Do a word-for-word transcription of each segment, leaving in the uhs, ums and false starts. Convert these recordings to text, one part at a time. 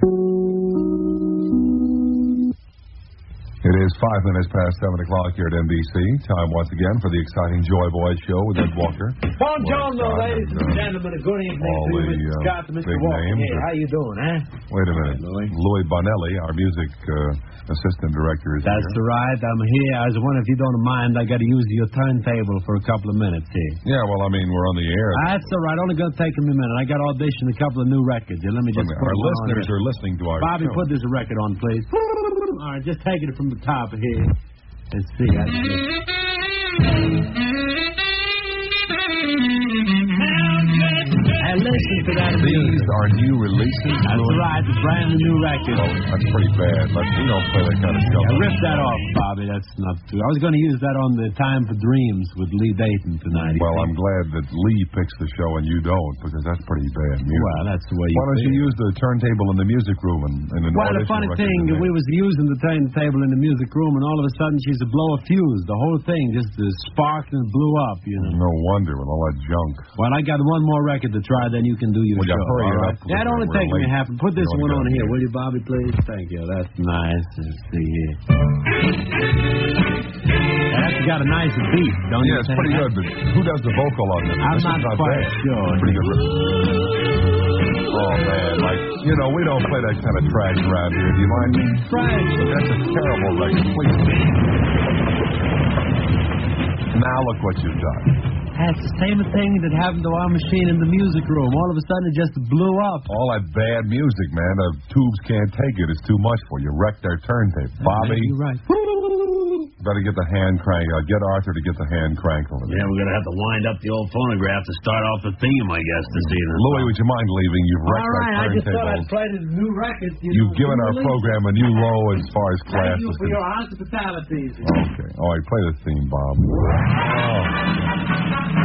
It is five minutes past seven o'clock here at N B C. Time once again for the exciting Joy Boy Show with Ed Walker. Buongiorno, ladies and gentlemen. A good evening All to you, the, Mister uh, Scott, Mister big Walker. names Hey, are- how you doing, huh? Wait a minute. Louis. Louis Bonelli, our music uh, assistant director, is That's here. right. I'm here. I was wondering if you don't mind. I got to use your turntable for a couple of minutes here. Yeah, well, I mean, we're on the air. That's all right. Only going to take me a minute. I got to audition a couple of new records. Here, let me just Wait a minute. put Our one on listeners here. are listening to our Bobby, show. put this record on, please. All right, just taking it from the top here. Let's see. That's And listen to that These music. are new releases. That's Louis? right. The brand new record. Oh, that's pretty bad. But we don't play that kind of stuff. Yeah, rip that off, Bobby. That's not too. I was going to use that on the Time for Dreams with Lee Dayton tonight. Well, I'm glad that Lee picks the show and you don't, because that's pretty bad music. Well, that's the way you Why don't feel. you use the turntable in the music room and, and an Well, the audition funny record thing, in there? we was using the turntable in the music room, and all of a sudden she's a blow a fuse. The whole thing just uh, sparked and blew up, you know. No wonder with all that junk. Well, I got one more record to try, then you can do your Will you show. hurry all it right? up? Yeah, it only We're takes me late. half. Put this You one wanna on go here, here. will you, Bobby, please? Thank you. That's nice. Let's see here. That's got a nice beat, don't you Yeah, it's think? pretty good, but who does the vocal on this? I'm This not is not quite bad. sure. Pretty good. Oh, man, like, you know, we don't play that kind of trash around here. Do you mind? Trash. That's a terrible record. Please. Now look what you've done. That's the same thing that happened to our machine in the music room. All of a sudden, it just blew up. All that bad music, man. The tubes can't take it. It's too much for you. Wrecked their turntable. Bobby, You're right. better get the hand crank. Uh, get Arthur to get the hand crank over there. Yeah, we're going to have to wind up the old phonograph to start off the theme, I guess, this evening. Louis, would you mind leaving? You've wrecked All right, I our just thought turntable. I'd play the new record. You You've know, given new our release. program a new low as far as class Thank you is for your concerned. hospitalities. Okay. All right, play the theme, Bob. Oh.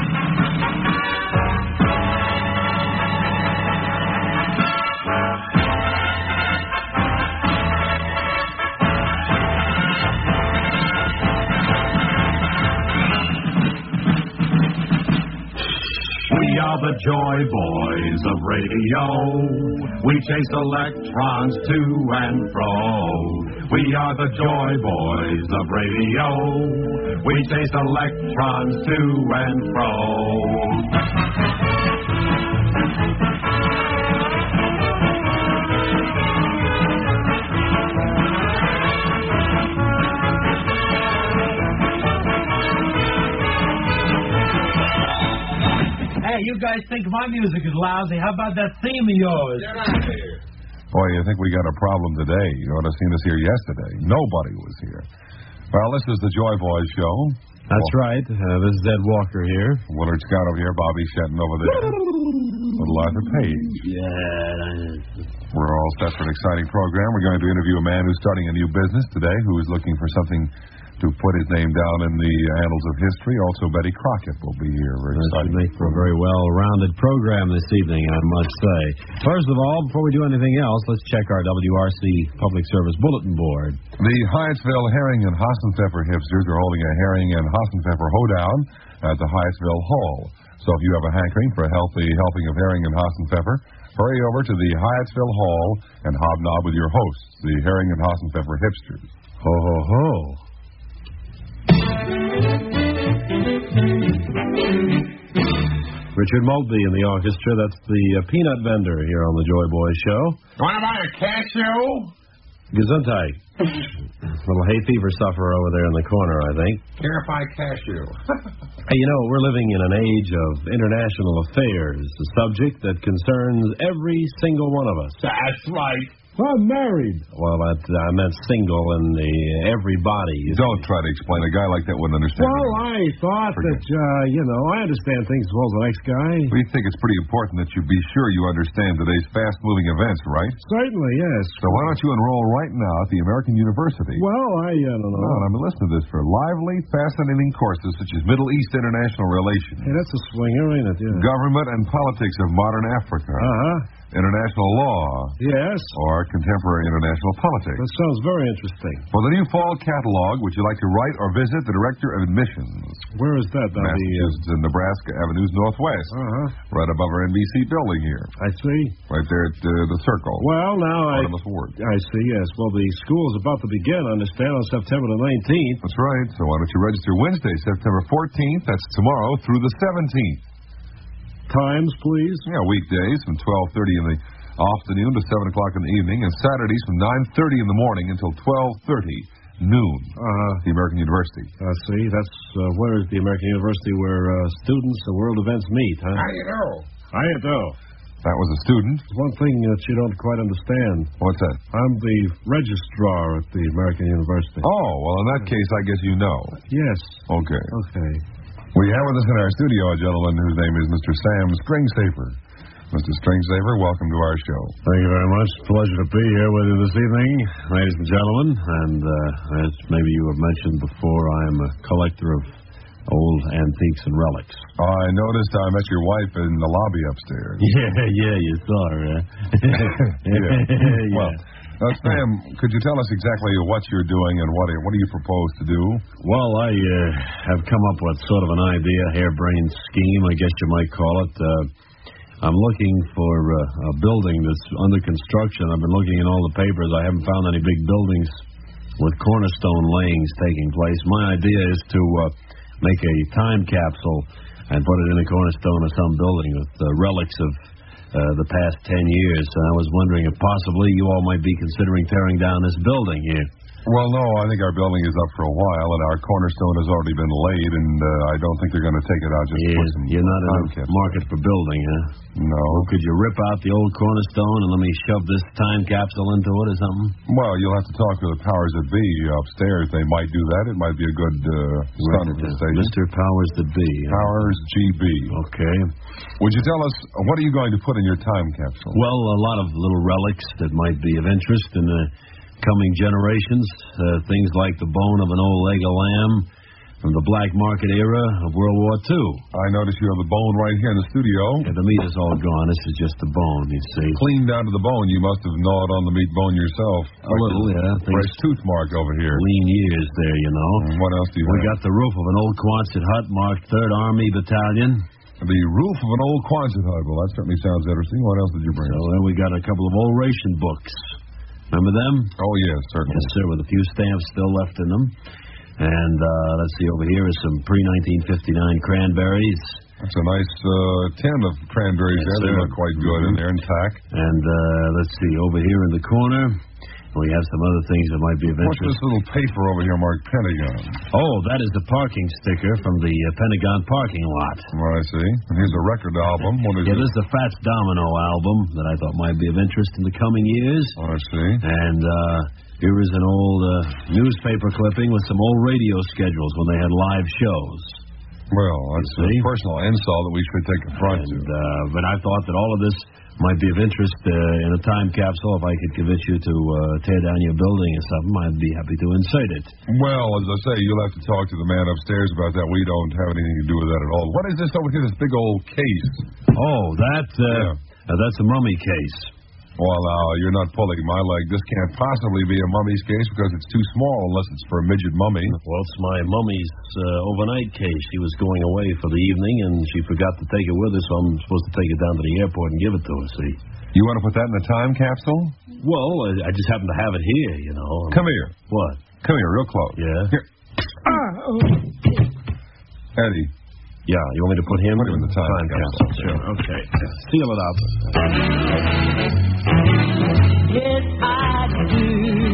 We are the Joy Boys of radio. We chase electrons to and fro. We are the Joy Boys of radio. We chase electrons to and fro. Hey, you guys think my music is lousy. How about that theme of yours? Boy, you think we got a problem today. You ought to have seen us here yesterday. Nobody was here. Well, this is the Joy Boys show. That's right. Uh, this is Ed Walker here. Willard Scott over here, Bobby Shetton over there. Little Arthur Page. Yeah. We're all set for an exciting program. We're going to interview a man who's starting a new business today, who is looking for something to put his name down in the annals of history. Also, Betty Crockett will be here. Very That exciting. should make for a very well-rounded program this evening, I must say. First of all, before we do anything else, let's check our W R C Public Service Bulletin Board. The Hyattsville Herring and Hassenpfeffer hipsters are holding a herring and Hassenpfeffer hoedown at the Hyattsville Hall. So if you have a hankering for a healthy helping of herring and Hassenpfeffer, hurry over to the Hyattsville Hall and hobnob with your hosts, the Herring and Hassenpfeffer hipsters. Ho, ho, ho. Richard Maltby in the orchestra. That's the uh, peanut vendor here on the Joy Boy Show. Want to buy a cashew? Gesundheit. Little hay fever sufferer over there in the corner, I think. Care if I cashew? Hey, you know, we're living in an age of international affairs, a subject that concerns every single one of us. That's right. I'm married. Well, that, I meant single and the everybody. you Don't try to explain. A guy like that wouldn't understand. Well, anything. I thought Forget that, uh, you know, I understand things as well as the next guy. We think it's pretty important that you be sure you understand today's fast-moving events, right? Certainly, yes. So why don't you enroll right now at the American University? Well, I, uh, don't know. No, I mean, listen to this. For lively, fascinating courses such as Middle East International Relations, Hey, that's a swinger, ain't it? Yeah. Government and Politics of Modern Africa, Uh-huh. international law, Yes. or contemporary international politics. That sounds very interesting. For the new fall catalog, would you like to write or visit the Director of Admissions? Where is that? Now, Massachusetts and Nebraska Avenues Northwest. the, uh, uh-huh. Right above our N B C building here. I see. Right there at uh, the Circle. Well, now I... Artemis Ward. I see, yes. Well, the school is about to begin, I understand, on September the nineteenth. That's right. So why don't you register Wednesday, September fourteenth? That's tomorrow through the seventeenth. Times, please. Yeah, weekdays from twelve thirty in the afternoon to seven o'clock in the evening, and Saturdays from nine thirty in the morning until twelve thirty noon. Uh, the American University. I see. That's uh, where is the American University where uh, students and world events meet, huh? How do you know? I know. That was a student. One thing that you don't quite understand. What's that? I'm the registrar at the American University. Oh, well, in that case, I guess you know. Yes. Okay. Okay. We have with us in our studio a gentleman whose name is Mister Sam Stringsaver. Mister Stringsaver, welcome to our show. Thank you very much. Pleasure to be here with you this evening, ladies and gentlemen. And uh, as maybe you have mentioned before, I'm a collector of old antiques and relics. I noticed I met your wife in the lobby upstairs. Yeah, yeah, you saw her, huh? yeah. yeah. Well, uh, Sam, could you tell us exactly what you're doing and what what do you propose to do? Well, I uh, have come up with sort of an idea, harebrained scheme, I guess you might call it. Uh, I'm looking for uh, a building that's under construction. I've been looking in all the papers. I haven't found any big buildings with cornerstone layings taking place. My idea is to uh, make a time capsule and put it in a cornerstone of some building with uh, relics of uh, the past ten years. And I was wondering if possibly you all might be considering tearing down this building here. Well, no, I think our building is up for a while, and our cornerstone has already been laid, and uh, I don't think they're going to take it out just Yeah, to put some you're not in time the capsule. market for building, huh? No. Well, could you rip out the old cornerstone and let me shove this time capsule into it or something? Well, you'll have to talk to the powers that be upstairs. They might do that. It might be a good uh, stunt for the station. Mister Powers that be. huh? Powers G B. Okay. Would you tell us, what are you going to put in your time capsule? Well, a lot of little relics that might be of interest in the coming generations. Uh, things like the bone of an old leg of lamb from the black market era of World War Two. I notice you have the bone right here in the studio. Yeah, the meat is all gone. This is just the bone, you see. Clean down to the bone. You must have gnawed on the meat bone yourself. A little, yeah. Fresh Things, tooth mark over here. lean years there, you know. And what else do you We have? got the roof of an old Quonset hut marked third Army Battalion. The roof of an old Quonset hut. Well, that certainly sounds interesting. What else did you bring So us? then we got a couple of old ration books. Remember them? Oh, yes, certainly. Yes, sir, with a few stamps still left in them. And uh, let's see, over here is some pre nineteen fifty-nine cranberries. That's a nice uh, tin of cranberries Yes, there. They sir. look quite good in there, intact. And uh, let's see, over here in the corner, we have some other things that might be of What's interest. this little paper over here marked Pentagon? Oh, that is the parking sticker from the uh, Pentagon parking lot. Well, I see. And here's a record album. What is Yeah, it? this is the Fats Domino album that I thought might be of interest in the coming years. Oh, I see. And uh, here is an old uh, newspaper clipping with some old radio schedules when they had live shows. Well, that's a see? personal insult that we should take affront to. And, uh, but I thought that all of this might be of interest uh, in a time capsule. If I could convince you to uh, tear down your building or something, I'd be happy to insert it. Well, as I say, you'll have to talk to the man upstairs about that. We don't have anything to do with that at all. What is this over here, this big old case? Oh, that uh, Yeah. uh, that's a mummy case. Well, now, you're not pulling my leg. This can't possibly be a mummy's case because it's too small unless it's for a midget mummy. Well, it's my mummy's uh, overnight case. She was going away for the evening, and she forgot to take it with her, so I'm supposed to take it down to the airport and give it to her, see? You want to put that in the time capsule? Well, I, I just happen to have it here, you know. Come here. What? Come here, real close. Yeah? Here. Eddie. Yeah, you want me to put him, Put him in the time capsule. Sure, okay. Seal it up. Yes, I do.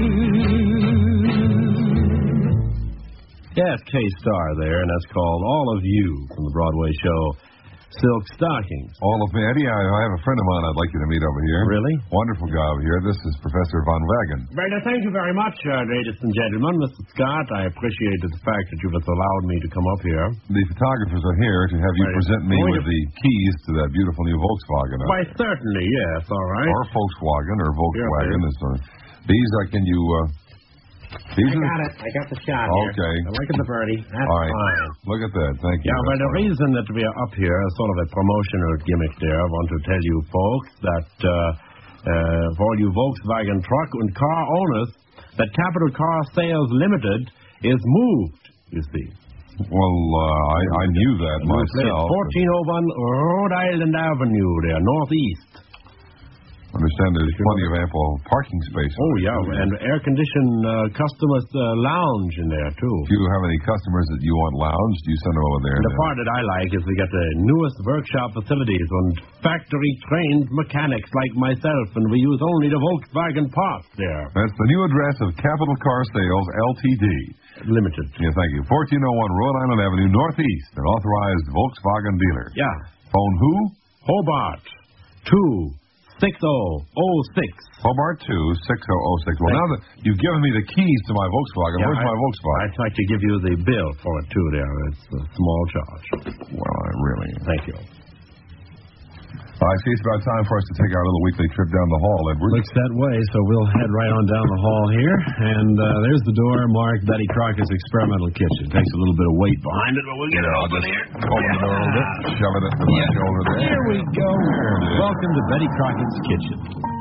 Yeah, it's K-Star there, and that's called All of You from the Broadway show Silk Stockings. All of me. Eddie, I, I have a friend of mine I'd like you to meet over here. Really? Wonderful guy over here. This is Professor Von Wagen. Well, thank you very much, uh, ladies and gentlemen. Mister Scott, I appreciate the fact that you've allowed me to come up here. The photographers are here to have you Right. present me Going with to- the keys to that beautiful new Volkswagen. out Why, there. certainly, yes, all right. Or Volkswagen, or Volkswagen. Yeah, is, uh, these, uh, can you uh, These I are got it. I got the shot here. Okay. Now look at the birdie. That's All right. fine. Look at that. Thank you. Yeah, well, That's the fine. reason that we are up here is sort of a promotional gimmick there. I want to tell you folks that uh, uh, for all you Volkswagen truck and car owners, that Capital Car Sales Limited is moved, you see. Well, uh, I, I knew that myself. fourteen oh one Rhode Island Avenue there, northeast. I understand there's plenty of ample parking space. Oh, yeah, and air-conditioned uh, customer uh, lounge in there, too. If you have any customers that you want lounge, you send them over there. And the then. part that I like is we got the newest workshop facilities and factory-trained mechanics like myself, and we use only the Volkswagen parts there. That's the new address of Capital Car Sales, L T D. Limited. Yeah, thank you. fourteen oh one Rhode Island Avenue, Northeast, an authorized Volkswagen dealer. Yeah. Phone who? Hobart, two six oh oh six. Hobart two six oh oh six. Well, now that you've given me the keys to my Volkswagen, Yeah, where's I- my Volkswagen? I'd like to give you the bill for it, too, there. It's a small charge. Well, I really... Thank you. I see it's about time for us to take our little weekly trip down the hall, Edward. Looks that way, so we'll head right on down the hall here. And uh, there's the door marked Betty Crockett's Experimental Kitchen. Takes a little bit of weight behind it, but we'll get it open here. Open the door a little bit. Shove it into my shoulder there. Here we go. There it is. Welcome to Betty Crockett's Kitchen.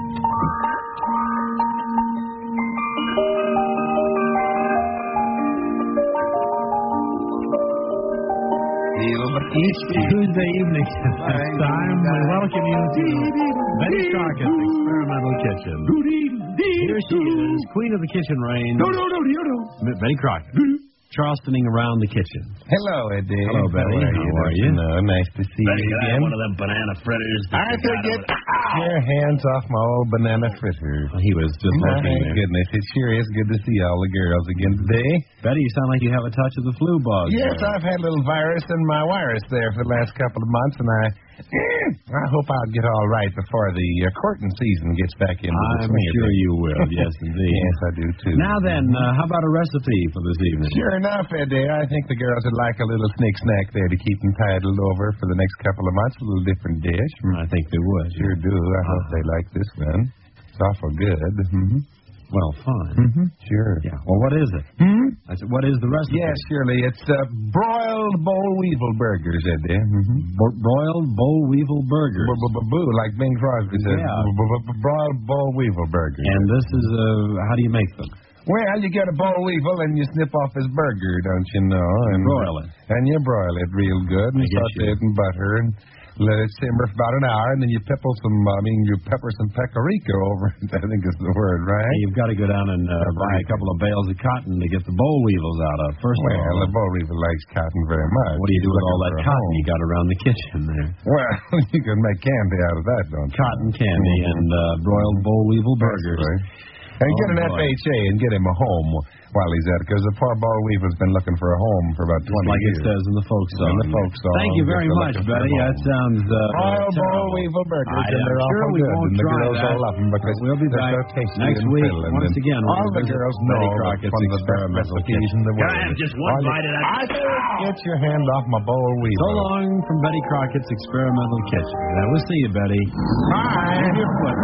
Each Tuesday evening at this time, we welcome you to Betty Crockett's Experimental Kitchen. Here she is, Queen of the Kitchen Range. No, no, no, no, no. Betty Crockett. Charlestoning around the kitchen. Hello, Eddie. Hello, Betty. How are How you? are you? Uh, nice to see Betty, you can I have again. one of them banana fritters? that I you could got get over- your hands off my old banana fritter. He was just My looking there. goodness, it sure is good to see all the girls again today. Betty, you sound like you have a touch of the flu bug. Yes, I've had a little virus in my virus there for the last couple of months, and I I hope I'll get all right before the uh, courting season gets back into the I'm swing of sure things. you will. Yes, indeed. Yes, I do too. Now then, uh, how about a recipe for this evening? Sure enough, Eddie, I think the girls would like a little sneak snack there to keep them titled over for the next couple of months. A little different dish. I think they would. Sure do. I hope they like this one. It's awful good. Mm-hmm. Well, fine. Mm-hmm. Sure. Yeah. Well, what is it? Hmm? I said, what is the recipe? Yes, surely. It's uh, broiled boll weevil burgers, Eddie. Mm-hmm. Bo- broiled boll weevil burgers. Boo, like Bing Crosby says. Yeah. Broiled boll weevil burgers. And this is, uh, how do you make them? Well, you get a boll weevil and you snip off his burger, don't you know? And Broil it. And you broil it real good and I guess saute you- it in butter and let it simmer for about an hour, and then you pepper some, I mean, you pepper some peperico over it, I think is the word, right? Hey, you've got to go down and uh, buy a couple of bales of cotton to get the boll weevils out of. First Well, of all, the boll weevil likes cotton very much. what do you do with all that Looking for a cotton home. you got around the kitchen there? Well, you can make candy out of that, don't you? Cotton candy Mhm. and uh, broiled boll weevil burgers. That's right. And Oh, get an boy. F H A and get him a home while he's at it, because the poor boll weevil's been looking for a home for about Just twenty like years. it says in the folk song. In the folk song, Thank you just very for much, looking for a Betty. That home. sounds uh, All boll terrible. weevil burgers, I and am they're sure awful we good, won't and the try girls that. all love them because We'll be they're back so tasty next and week. filling. Once And again, we'll all the visit girls Betty know Crockett's one of the best Experimental recipes in the Can world. I have just one All you- bite of that? I said, get your hand off my boll weevil. So long from Betty Crockett's Experimental Kitchen. Now, we'll see you, Betty. Bye. With your foot.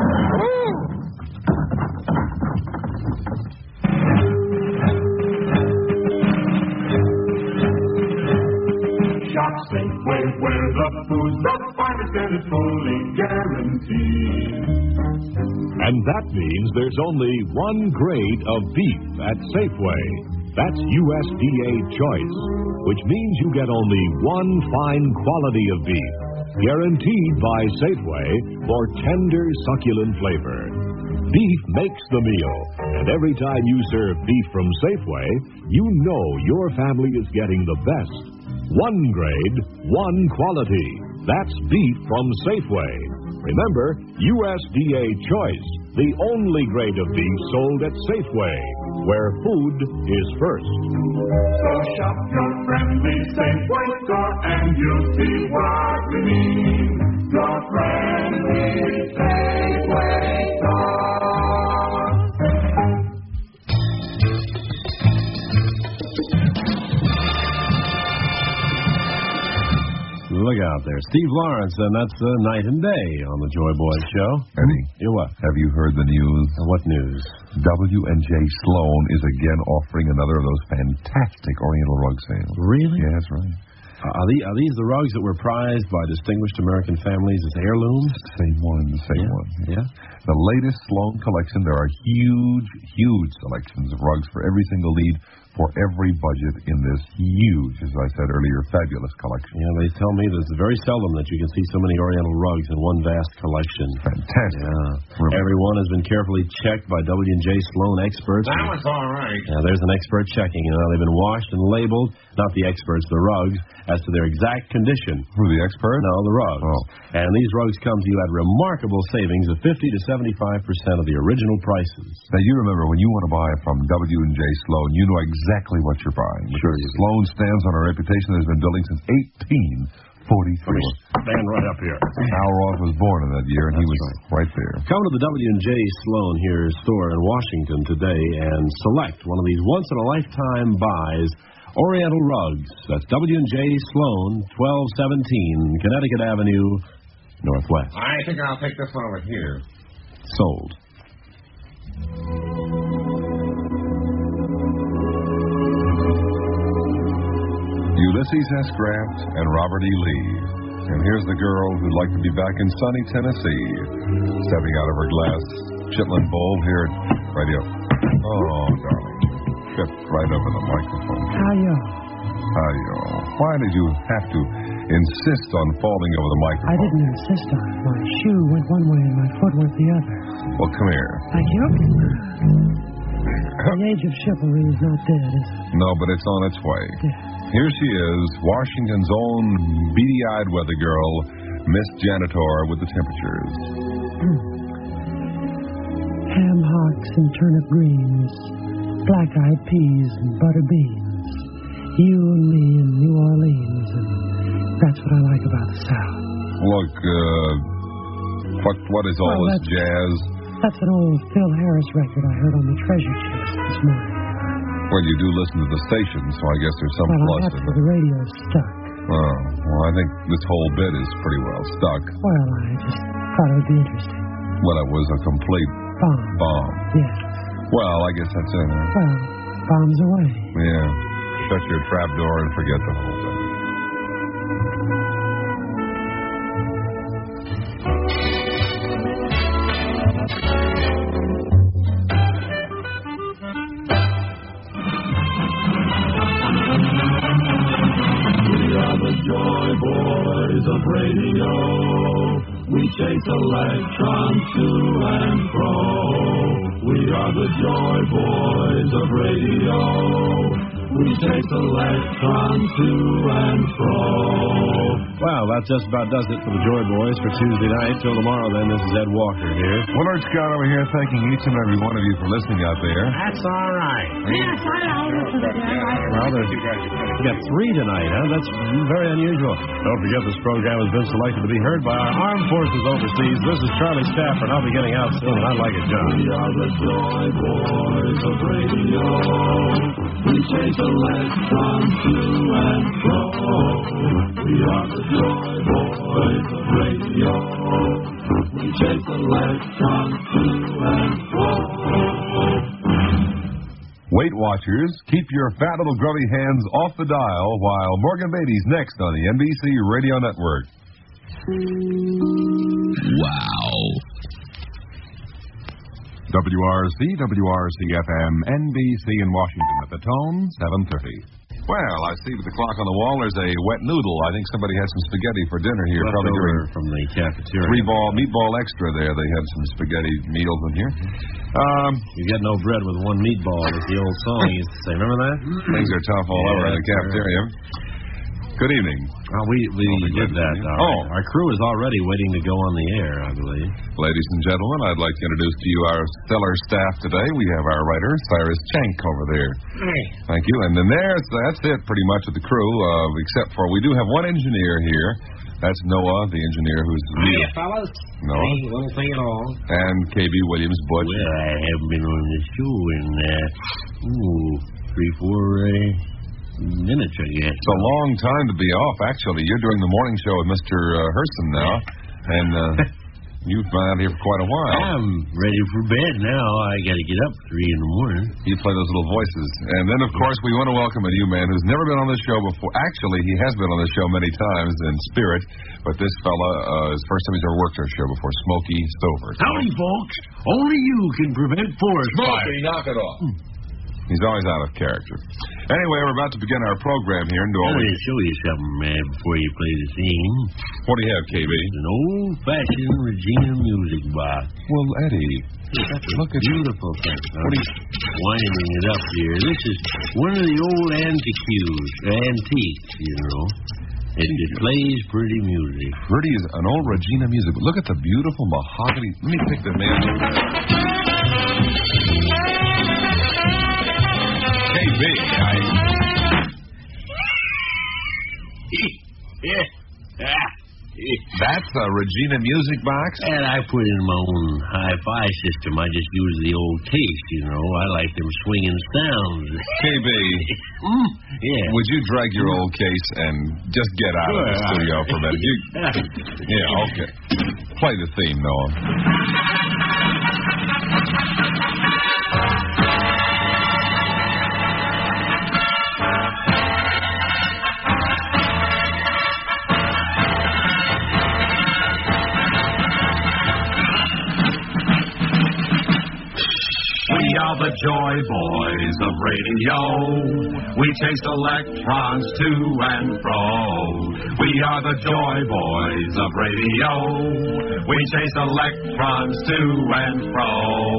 Shop Safeway, where the food's the finest and it's fully guaranteed. And that means there's only one grade of beef at Safeway. That's U S D A Choice, which means you get only one fine quality of beef, guaranteed by Safeway for tender, succulent flavor. Beef makes the meal, and every time you serve beef from Safeway, you know your family is getting the best. One grade, one quality. That's beef from Safeway. Remember, U S D A Choice, the only grade of beef sold at Safeway, where food is first. So shop your friendly Safeway store and you'll see what we mean. Your friendly Safeway store. Look out there. Steve Lawrence, and that's uh, Night and Day on the Joy Boys show. Eddie, You what? have you heard the news? Uh, what news? W and J Sloan is again offering another of those fantastic Oriental rug sales. Really? Yeah, that's right. Uh, are, the, are these the rugs that were prized by distinguished American families as heirlooms? Same one, the same Yeah. one. Yeah. The latest Sloan collection, there are huge, huge selections of rugs for every single need, for every budget in this huge, as I said earlier, fabulous collection. Yeah, they tell me that it's very seldom that you can see so many Oriental rugs in one vast collection. Fantastic. Yeah. Really. Every one has been carefully checked by W and J Sloan experts. That was all right. Now, there's an expert checking. You know, they've been washed and labeled, not the experts, the rugs, as to their exact condition. Who, the expert? No, the rugs. Oh. And these rugs come to you at remarkable savings of fifty to seventy-five percent of the original prices. Now, you remember, when you want to buy from W and J Sloan, you know exactly what you're buying. Sure you do. Sloan stands on a reputation that has been building since eighteen forty-three. Stand right up here. Al Roth was born in that year, and he was right. right there. Come to the W and J Sloan here store in Washington today and select one of these once-in-a-lifetime buys, Oriental rugs. That's W and J Sloan, twelve seventeen Connecticut Avenue, Northwest. I think I'll take this one over here. Sold. Ulysses S. Grant and Robert E. Lee. And here's the girl who'd like to be back in sunny Tennessee, stepping out of her glass chitlin bowl here at radio. Oh, darling. Tripped right over the microphone. Hi-yo. Hi-yo. Why did you have to insist on falling over the microphone? I didn't insist on it. My shoe went one way and my foot went the other. Well, come here. Thank you. The age of chivalry is not dead, is it? No, but it's on its way. Yeah. Here she is, Washington's own beady-eyed weather girl, Miss Janitor with the temperatures. Ham hocks and turnip greens, black-eyed peas and butter beans. You and me in New Orleans, and that's what I like about the South. Look, uh, what what is all Well, this that's- jazz? That's an old Phil Harris record I heard on the treasure chest this morning. Well, you do listen to the station, so I guess there's some Well, I plus have in to, it. the radio's stuck. Oh, well, I think this whole bit is pretty well stuck. Well, I just thought it would be interesting. Well, it was a complete Bomb. bomb. Yes. Well, I guess that's it. Huh? Well, bombs away. Yeah. Shut your trap door and forget the whole thing. We chase electrons to and fro. We are the Joy Boys of radio. We chase electrons to and fro. Well, that just about does it for the Joy Boys for Tuesday night. Till tomorrow, then, this is Ed Walker here. Willard Scott over here thanking each and every one of you for listening out there. That's all right. Yes, I know. Well, there's, we got three tonight, huh? That's very unusual. Don't forget this program has been selected to be heard by our armed forces overseas. This is Charlie Stafford, and I'll be getting out soon, and I'd like it, John. We are the Joy Boys of radio. We chase electrons to and fro. We are the Joy Boys of radio. We chase electrons to and fro. Weight Watchers, keep your fat little grubby hands off the dial while Morgan Beatty's next on the N B C Radio Network. Wow. W R C, W R C F M, N B C in Washington at the tone, seven thirty. Well, I see with the clock on the wall there's a wet noodle. I think somebody had some spaghetti for dinner here. Left Probably over during from the cafeteria. three ball meatball extra there. They had some spaghetti meals in here. Um, You get no bread with one meatball, is the old song he used to say. Remember that? things are tough all over in the Yeah, cafeteria. Good evening. Oh, we we did that. All Oh. right. Our crew is already waiting to go on the air, I believe. Ladies and gentlemen, I'd like to introduce to you our stellar staff today. We have our writer, Cyrus Chank, over there. Hey. Thank you. And then there's, that's it pretty much of the crew, uh, except for we do have one engineer here. That's Noah, the engineer who's... Hiya, fellas. Noah. Hey, little thing at all. And K B Williams, Butch. Well, I haven't been on the show in, uh, ooh, three, four, uh, minutes, I guess. It's a long time to be off, actually. You're doing the morning show with Mister Uh, Hurston now, and uh, you've been out here for quite a while. I'm ready for bed now. I got to get up three in the morning. You play those little voices. And then, of course, we want to welcome a new man who's never been on this show before. Actually, he has been on this show many times in spirit, but this fella, uh, is the first time he's ever worked our show before, Smokey Stover. Howdy, folks. Only you can prevent forest fire. Smokey, knock it off. He's always out of character. Anyway, we're about to begin our program here. And do Let all me we... show you something, man, before you play the theme. What do you have, K B? An old-fashioned Regina music box. Well, Eddie, look at Beautiful thing. What are you winding it up here? This is one of the old antiques, antiques, you know. It, it plays pretty music. Pretty is an old Regina music. Look at the beautiful mahogany. Let me pick the man. K B, I... That's a Regina music box? And I put in my own hi-fi system. I just use the old case, you know. I like them swinging sounds. K B, mm, yeah. would you drag your old case and just get out Sure, of the studio for a minute? You... Yeah, okay. Play the theme, Noah. We are the Joy Boys of radio. We chase electrons to and fro. We are the Joy Boys of radio. We chase electrons to and fro.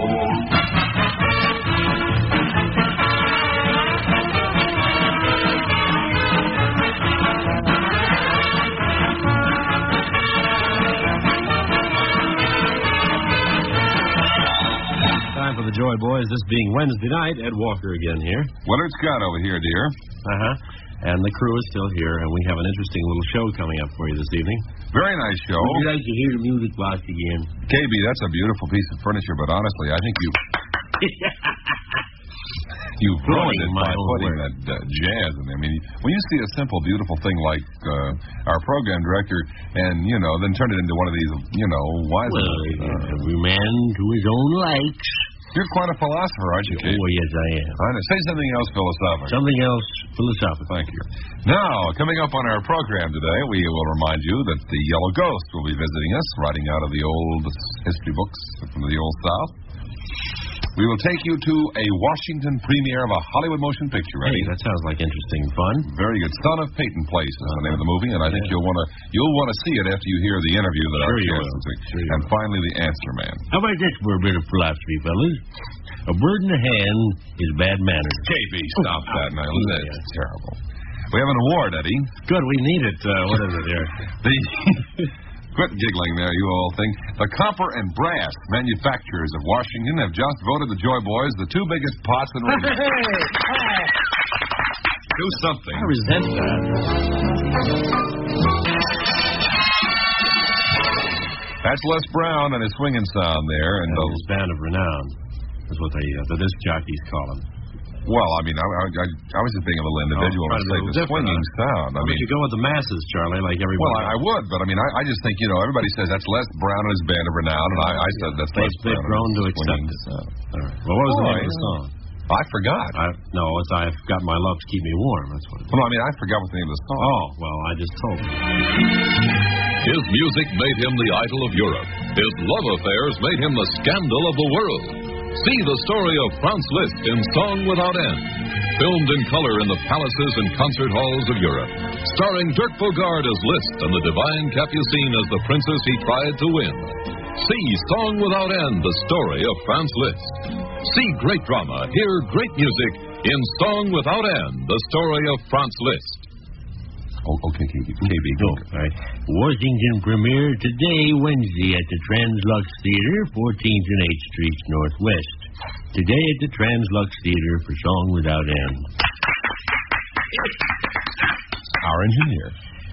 Time for the Joy Boys, this being Wednesday night. Ed Walker again here. Willard Scott over here, dear. Uh-huh. And the crew is still here, and we have an interesting little show coming up for you this evening. Very nice show. Would you like to hear the music box again? K B, that's a beautiful piece of furniture, but honestly, I think you... You've ruined it by putting that uh, jazz in there. I mean, when you see a simple, beautiful thing like uh, our program director, and, you know, then turn it into one of these, you know, wise... Well, uh, every man to his own likes. You're quite a philosopher, aren't you, Kate? Oh, yes, I am. I know. Say something else philosophical. Something else philosophical. Thank you. Now, coming up on our program today, we will remind you that the Yellow Ghost will be visiting us, writing out of the old history books from the old South. We will take you to a Washington premiere of a Hollywood motion picture. Hey, that sounds like interesting fun. Very good. Son of Peyton Place is the name of the movie, and I think yeah. you'll want to you'll want to see it after you hear the interview that sure our you guest will. is. Sure and finally, the Answer Man. How about this for a bit of philosophy, fellas? A bird in the hand is bad manners. K B, stop oh, that now. Oh, That's yeah. terrible. We have an award, Eddie. Good, we need it. Uh, what is it here? The... Quit giggling there, you all think. The Copper and Brass manufacturers of Washington have just voted the Joy Boys the two biggest pots in radio. Do something. I resent that. That's Les Brown and his swinging sound there. And, and his band of renown is what they, uh, the disc jockeys call him. Well, I mean, I, I, I was just being a little individual oh, and say the swinging sound. I Why mean, you go with the masses, Charlie, like everybody. Well, I, I would, but I mean, I, I just think, you know, everybody says that's Les Brown and his band of renown, and I, I said that's they, Les Brown. They've grown to accept it. All right. Well, what was the name of the song? I forgot. I, no, it's I've Got My Love to Keep Me Warm. That's what it is. Well, I mean, I forgot what the name of the song. Oh, well, I just told you. His music made him the idol of Europe. His love affairs made him the scandal of the world. See the story of Franz Liszt in Song Without End. Filmed in color in the palaces and concert halls of Europe. Starring Dirk Bogarde as Liszt and the divine Capucine as the princess he tried to win. See Song Without End, the story of Franz Liszt. See great drama, hear great music in Song Without End, the story of Franz Liszt. Oh, okay, K B. K B, go. All right. Washington premiere today, Wednesday, at the Translux Theater, fourteenth and eighth Streets Northwest. Today at the Translux Theater for Song Without End. Our engineer.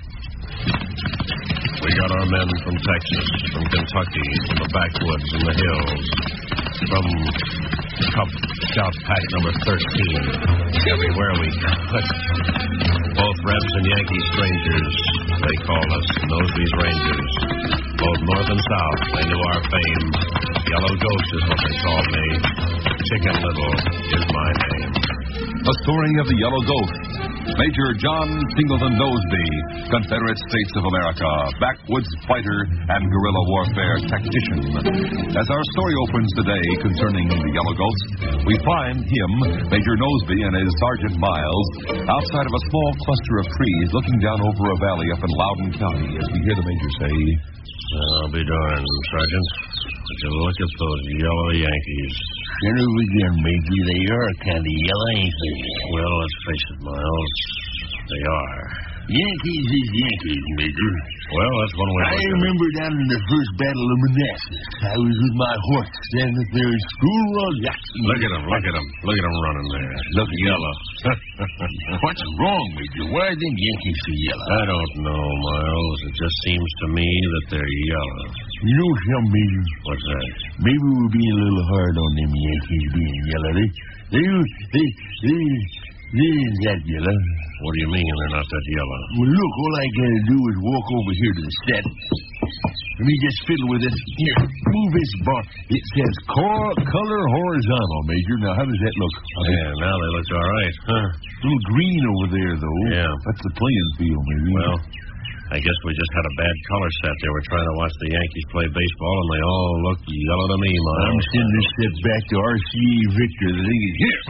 We got our men from Texas, from Kentucky, from the backwoods and the hills, from Cup Shop Pack number thirteen. everywhere we go. Both Rebs and Yankee strangers, they call us Nosby's Rangers. Both North and South, they knew our fame. Yellow Ghost is what they called me. Chicken Little is my name. The story of the Yellow Ghost. Major John Singleton Nosby, Confederate States of America, backwoods fighter and guerrilla warfare tactician. As our story opens today concerning the Yellow Ghost, we find him, Major Nosby, and his Sergeant Miles, outside of a small cluster of trees looking down over a valley up in Loudoun County, as we hear the Major say, I'll be darned, Sergeant. But you look at those yellow Yankees. Here we again, Major. They are kind of yellow, ain't they? Well, let's face it, Miles. They are. Yankees is Yankees, Major. Well, that's one way. I remember down in the first Battle of Manassas. I was with my horse standing up there at school run. Look at him, look at him. Look at him running there. Look yellow. What's wrong, Major? Why are them Yankees so yellow? I don't know, Miles. It just seems to me that they're yellow. You know something, Major? What's that? Maybe we're being a little hard on them Yankees being yellow. They, they, they, they, they ain't that yellow. What do you mean they're not that yellow? Well, look, all I gotta do is walk over here to the set. Let me just fiddle with it. Here, move this bar. It says cor- color horizontal, Major. Now, how does that look? Yeah, now they look all right. Huh? A little green over there, though. Yeah. That's the playing field, Major. Well, I guess we just had a bad color set. They were trying to watch the Yankees play baseball, and they all look yellow to me, Miles. I'm sending this set back to R C A Victor. The thing is here.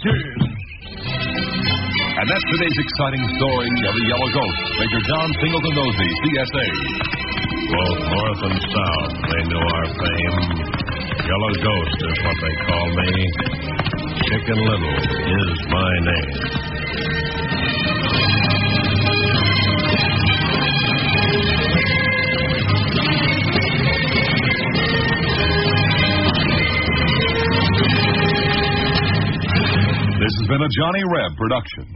and that's today's exciting story of the Yellow Ghost. Major John Singleton Nosby, C S A. Both North and South, they knew our fame. Yellow Ghost is what they call me. Chicken Little is my name. This has been a Johnny Reb production.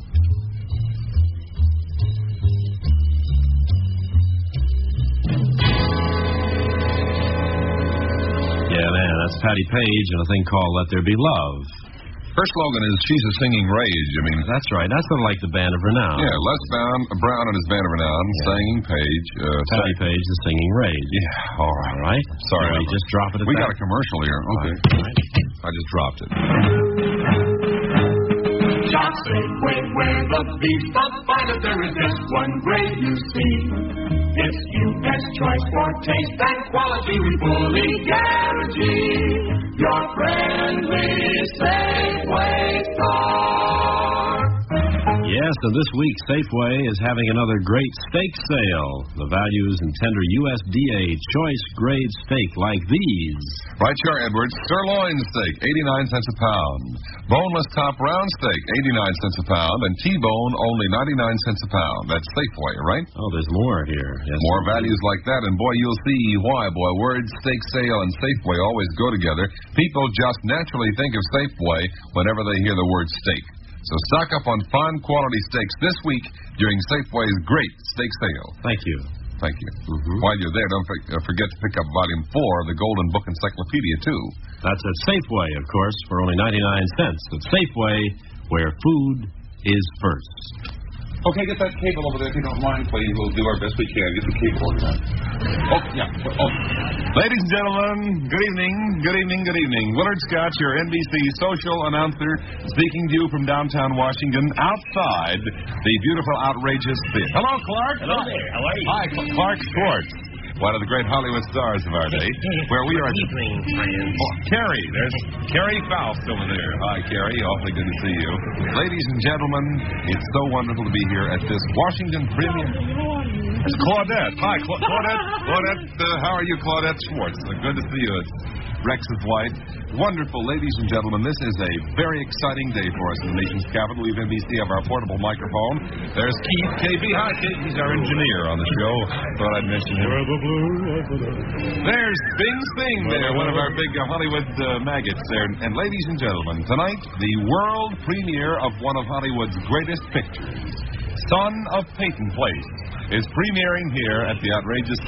Yeah, man, that's Patty Page and a thing called Let There Be Love. Her slogan is She's a Singing Rage. I mean, that's right. That's sort of like the Band of Renown. Yeah, Les Brown, Brown and his Band of Renown, yeah. Singing Page. Uh, Patty sang... Page, the Singing Rage. Yeah, all right. All right. Sorry. So we just drop it at We that? got a commercial here. Okay. All right. I just dropped it. Shop Safeway, where the beef's the finest. There is just one grade you see. It's U S choice for taste and quality. We fully guarantee your friendly Safeway store. Yes, and this week Safeway is having another great steak sale. The values in tender U S D A choice grade steak like these. Right here, Edwards. Sirloin steak, eighty-nine cents a pound. Boneless top round steak, eighty-nine cents a pound. And T-bone, only ninety-nine cents a pound. That's Safeway, right? Oh, there's more here. Yes, more values like that, and boy, you'll see why, boy. Words steak sale and Safeway always go together. People just naturally think of Safeway whenever they hear the word steak. So stock up on fine quality steaks this week during Safeway's great steak sale. Thank you. Thank you. Mm-hmm. While you're there, don't forget to pick up Volume four of the Golden Book Encyclopedia, too. That's at Safeway, of course, for only ninety-nine cents. At Safeway, where food is first. Okay, get that cable over there if you don't mind, please. We'll do our best we can. Get the cable organized. Oh, yeah. Oh. Ladies and gentlemen, good evening, good evening, good evening. Willard Scott, your N B C social announcer, speaking to you from downtown Washington, outside the beautiful, outrageous theater. Hello, Clark. Hello there. How are you? Hi, Clark Schwartz, one of the great Hollywood stars of our day, where we are at... Oh, Carrie, there's Carrie Faust over there. Hi, Carrie, awfully good to see you. Ladies and gentlemen, it's so wonderful to be here at this Washington premiere. It's Claudette. Hi, Cla- Claudette. Claudette, uh, how are you, Claudette Schwartz? Uh, good to see you. It's Rex's wife. Wonderful, ladies and gentlemen. This is a very exciting day for us in the nation's capital. We've N B C have our portable microphone. There's Keith, K B. Hi, Keith. He's our engineer on the show. Thought I'd mention him. There's Bing Sing there, one of our big uh, Hollywood uh, maggots there. And, and ladies and gentlemen, tonight, the world premiere of one of Hollywood's greatest pictures, Son of Peyton Place, is premiering here at the Outrageous Theater.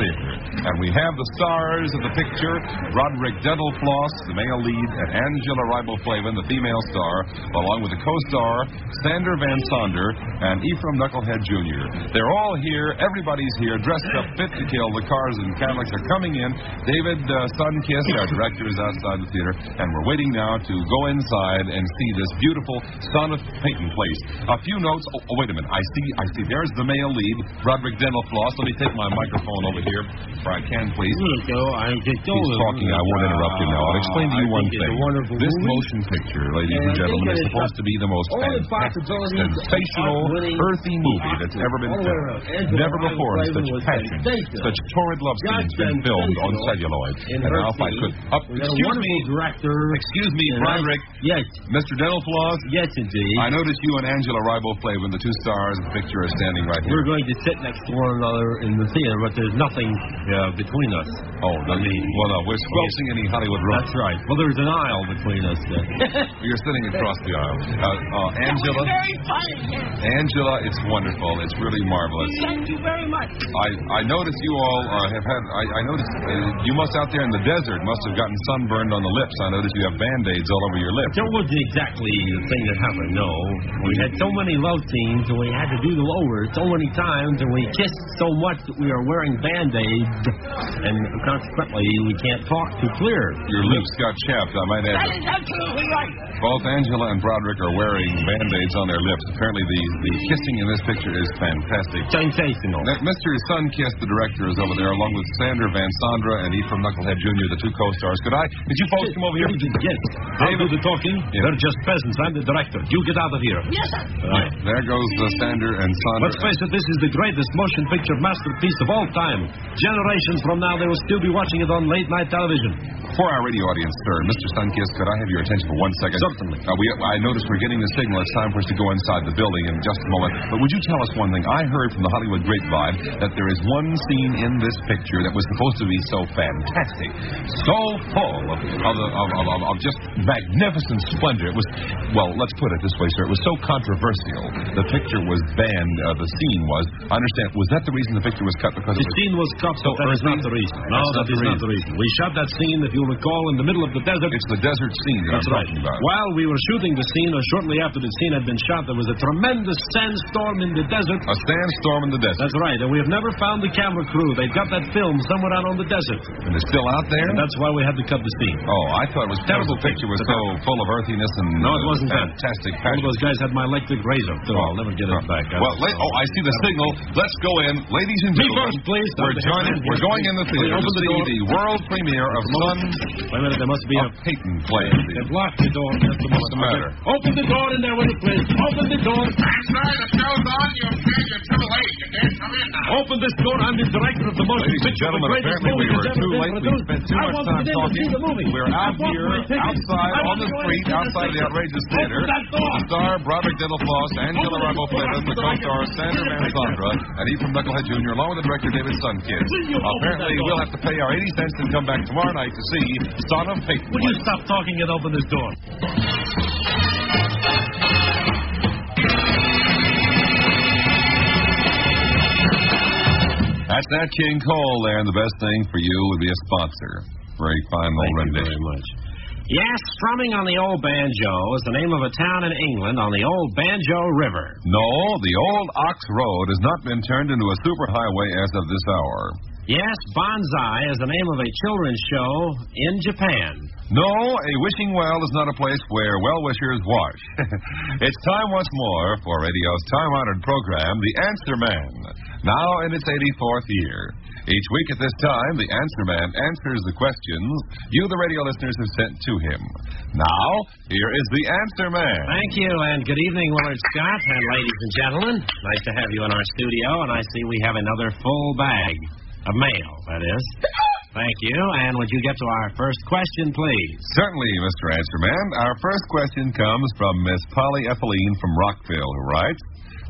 And we have the stars of the picture, Broderick Dental Floss, the male lead, and Angela Riboflavin, the female star, along with the co-star, Sander Van Sonder, and Ephraim Knucklehead Junior They're all here. Everybody's here, dressed up, fit to kill. The cars and Cadillacs are coming in. David uh, Sunkiss, our director, is outside the theater, and we're waiting now to go inside and see this beautiful Son of Peyton place. A few notes. Oh, oh, wait a minute. I see. I see. There's the male lead, Broderick Dental Floss. Let me take my microphone over here, if I can, please. He's talking. I won't interrupt him now. I'll explain to you one thing. This motion picture, ladies and gentlemen, is supposed to be the most fantastic, sensational, earthy movie that's ever been filmed. Never before has such passion, such torrid love scenes been filmed on celluloid. And now, if I could, up, excuse me, director. Excuse me, Broderick. Yes, Mister Dental Floss. Yes, indeed. I noticed you and Angela Riboflavin, the two stars of the picture, are standing right here. We're going to sit next to one another in the theater, but there's nothing uh, between us. Oh, I mean, well, no, we're squelching any Hollywood room. That's right. Well, there's an aisle between us. Uh. You're sitting across the aisle. Uh, uh, Angela. Very funny. Angela, it's wonderful. It's really marvelous. Thank you very much. I, I noticed you all uh, have had. I, I noticed uh, you must out there in the desert must have gotten sunburned on the lips. I noticed you have band-aids all over your lips. That wasn't exactly the thing that happened. No, we had so many love scenes, and we had to do them over so many times, and we kissed so much that we are wearing band-aids, and consequently we can't talk too clear. Your lips got chapped, I might add. That is absolutely right. Both Angela and Broderick are wearing band-aids on their lips. Apparently the, the kissing in this picture is fantastic. Sensational. Now, Mister Sunkiss, the director, is over there, along with Sander Van Sondra and Ephraim Knucklehead Junior, the two co-stars. Could I, could you folks come over here? Yes. I'll do the talking. Yeah. They're just peasants. I'm the director. You get out of here. Yes, sir. Right. There goes the Sander and Sondra. Let's face it, this is the greatest motion picture masterpiece of all time. Generations from now, they will still be watching it on late-night television. For our radio audience, sir, Mister Sunkiss, could I have your attention for one second? Certainly. Uh, we, I noticed we're getting the signal. It's time for us to go inside the building in just a moment. But would you tell us one thing? I heard from the Hollywood grapevine that there is one scene in this picture that was supposed to be so fantastic, so full of, of, of, of, of, of just magnificent splendor. It was, well, let's put it this way, sir. It was so controversial. The picture was banned. Uh, the scene was. I understand. Was that the reason the picture was cut? Because the it was scene was cut, so but that is not the reason. No, that is not the reason. We shot that scene, if you'll recall, in the middle of the desert. It's the desert scene that That's I'm right. talking about. While we were shooting the scene, or shortly after the scene had been shot, there was a tremendous sandstorm in the desert. A sandstorm in the desert. That's right, and we have never found the camera crew. They got that film somewhere out on the desert. And it's still out there? And that's why we had to cut the scene. Oh, I thought it was terrible. The picture was so full of earthiness and no, it wasn't fantastic that. One of those guys had my electric razor. So I'll never get it back. Well, la- oh, I see the signal. Let's go in, ladies and Me gentlemen. first, please. We're joining. We're going in the theater to see the world premiere of Son Wait a minute, there must be a Peyton play. They've locked the door. That's the What's the matter? Open the door in there, will you, please? Open the door. I'm sorry, the show's on. You're, you're too late. You can't come in now. Open this door. I'm the director of the motion Ladies and picture. gentlemen, The greatest apparently we movie were that's ever too been late. We produced. spent too I much want time to get in to talking. see the movie. We're I out want here, my ticket. outside I on want the to go street, in and outside see the it. outrageous theater. Open that door. The star, Broderick Dental Floss, Angela Riboflavin, the co-star, Sander Van Sondra, and Ephraim Knucklehead Junior, along with the director, David Sunkiss. Apparently, we'll have to pay our eighty cents and come back tomorrow night to see Son of Peyton. Would you stop talking and open this door? That's Nat King Cole there, and the best thing for you would be a sponsor. Very fine little Thank you rendition. very much. Yes, strumming on the old banjo is the name of a town in England on the old Banjo River. No, the old Ox Road has not been turned into a superhighway as of this hour. Yes, Bonsai is the name of a children's show in Japan. No, a wishing well is not a place where well-wishers wash. It's time once more for radio's time-honored program, The Answer Man, now in its eighty-fourth year. Each week at this time, The Answer Man answers the questions you, the radio listeners, have sent to him. Now, here is The Answer Man. Thank you, and good evening, Willard Scott, and ladies and gentlemen. Nice to have you in our studio, and I see we have another full bag of mail, that is. Thank you, and would you get to our first question, please? Certainly, Mister Answer Man. Our first question comes from Miss Polly Ethelene from Rockville, who writes,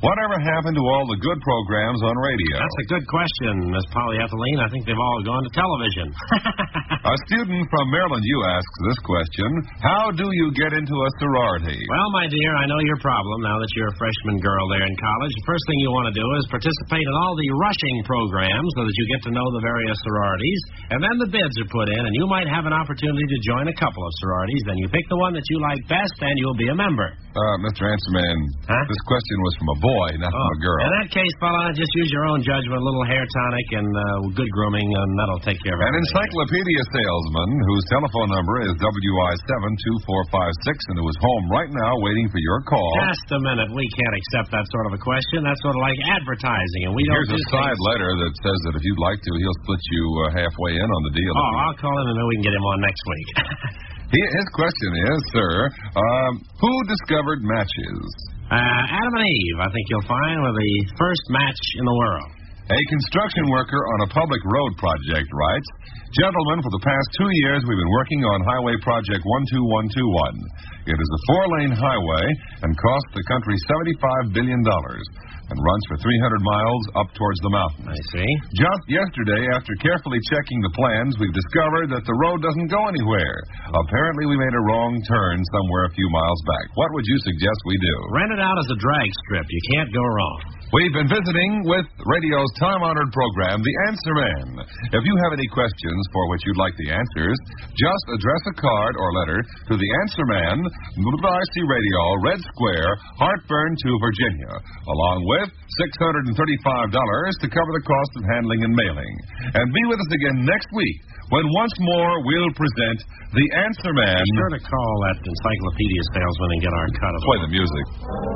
Whatever happened to all the good programs on radio? That's a good question, Miss Polyethylene. I think they've all gone to television. A student from Maryland, you asks this question. How do you get into a sorority? Well, my dear, I know your problem now that you're a freshman girl there in college. The first thing you want to do is participate in all the rushing programs so that you get to know the various sororities. And then the bids are put in, and you might have an opportunity to join a couple of sororities. Then you pick the one that you like best, and you'll be a member. Uh, Mister Answerman, huh? This question was from a boy, not oh. from a girl. In that case, fella, just use your own judgment, a little hair tonic and uh, good grooming, and that'll take care of it. An encyclopedia salesman whose telephone number is W I seven two four five six and who is home right now waiting for your call. Just a minute. We can't accept that sort of a question. That's sort of like advertising, and we don't Here's do a side things... letter that says that if you'd like to, he'll split you uh, halfway in on the deal. Oh, I'll call him and then we can get him on next week. he, his question is, sir, um, who discovered matches? Uh, Adam and Eve, I think you'll find, were the first match in the world. A construction worker on a public road project writes, Gentlemen, for the past two years we've been working on Highway Project one two one two one. It is a four-lane highway and cost the country seventy-five billion dollars and runs for three hundred miles up towards the mountains. I see. Just yesterday, after carefully checking the plans, we've discovered that the road doesn't go anywhere. Apparently we made a wrong turn somewhere a few miles back. What would you suggest we do? Rent it out as a drag strip. You can't go wrong. We've been visiting with radio's time-honored program, The Answer Man. If you have any questions for which you'd like the answers, just address a card or letter to The Answer Man, W R C Radio, Red Square, Hartburn to Virginia, along with six hundred thirty-five dollars to cover the cost of handling and mailing. And be with us again next week when once more we'll present The Answer Man. Be sure to call that encyclopedia salesman and get our cut of it. Play the music.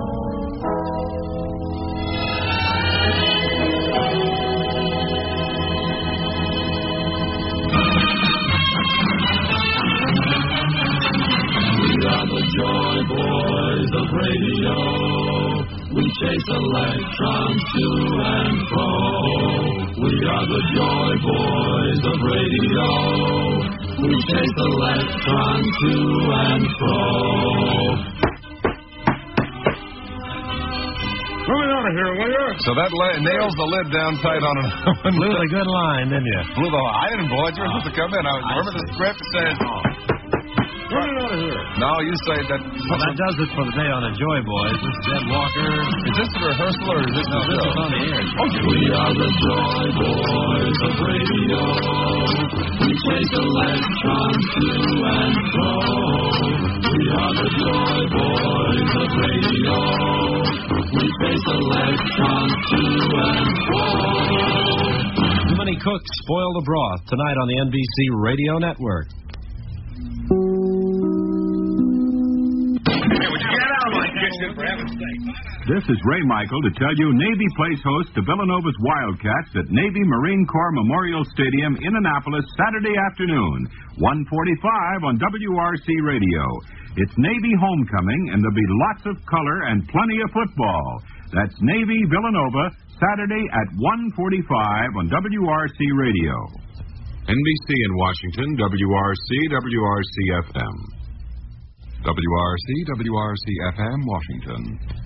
Joy Boys of Radio. We chase electrons to and fro. We are the Joy Boys of Radio. We chase electrons to and fro. Coming out of here, will you? So that la- nails the lid down tight on it. Blew the good line, didn't you? Blew the I didn't blow it. You were supposed to come in. I, I remember see. the script said... Oh. Coming out of here. No, you say that... Well, that does it for the day on the Joy Boys. This is Ed Walker. Is this a rehearsal or is this no, the this show? is on the air. Okay. We are the Joy Boys of Radio. We chase electrons to and fro. We are the Joy Boys of Radio. We chase electrons to and fro. Too many cooks spoil the broth tonight on the N B C Radio Network. This is Ray Michael to tell you Navy plays host to Villanova's Wildcats at Navy Marine Corps Memorial Stadium in Annapolis Saturday afternoon, one forty-five on W R C Radio. It's Navy homecoming, and there'll be lots of color and plenty of football. That's Navy Villanova Saturday at one forty-five on W R C Radio. N B C in Washington, W R C, W R C F M. W R C, W R C F M, Washington.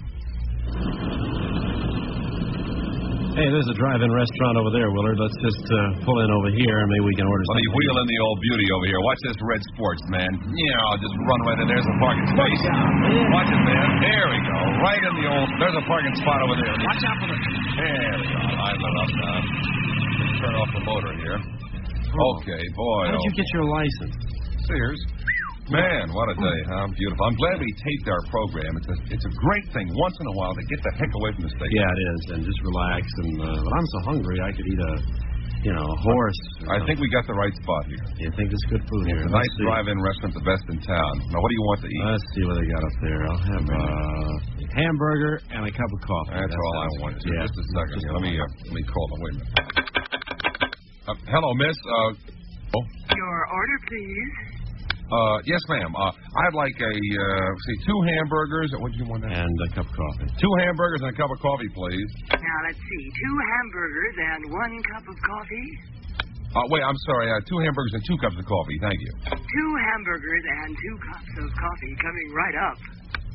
Hey, there's a drive-in restaurant over there, Willard. Let's just uh, pull in over here, and maybe we can order Let me something. wheel in the old beauty over here. Watch this Red Sports, man. Yeah, I'll just run right in. There's a parking space. Watch it, man. There we go. Right in the old... There's a parking spot over there. Watch out for the... There we go. I let up now. Turn off the motor here. Okay, boy. How did you oh. get your license? Sears. Man, what a day, huh? Beautiful. I'm glad we taped our program. It's a, it's a great thing once in a while to get the heck away from the station. Yeah, it is, and just relax. And uh, but I'm so hungry, I could eat a, you know, a horse. I think we got the right spot here. You think there's good food here? It's a nice drive-in restaurant, the best in town. Now, what do you want to eat? Let's see what they got up there. I'll have a uh, hamburger and a cup of coffee. That's, That's all I want. To. Yeah. Just a second. Here. Let me uh, let me call them. Wait a minute. Uh, hello, Miss. Uh, oh. Your order, please. Uh, yes, ma'am. Uh, I'd like a, uh, see, two hamburgers. What do you want? That? And a cup of coffee. Two hamburgers and a cup of coffee, please. Now, let's see. Two hamburgers and one cup of coffee. Uh, wait, I'm sorry. Uh, two hamburgers and two cups of coffee. Thank you. Two hamburgers and two cups of coffee coming right up.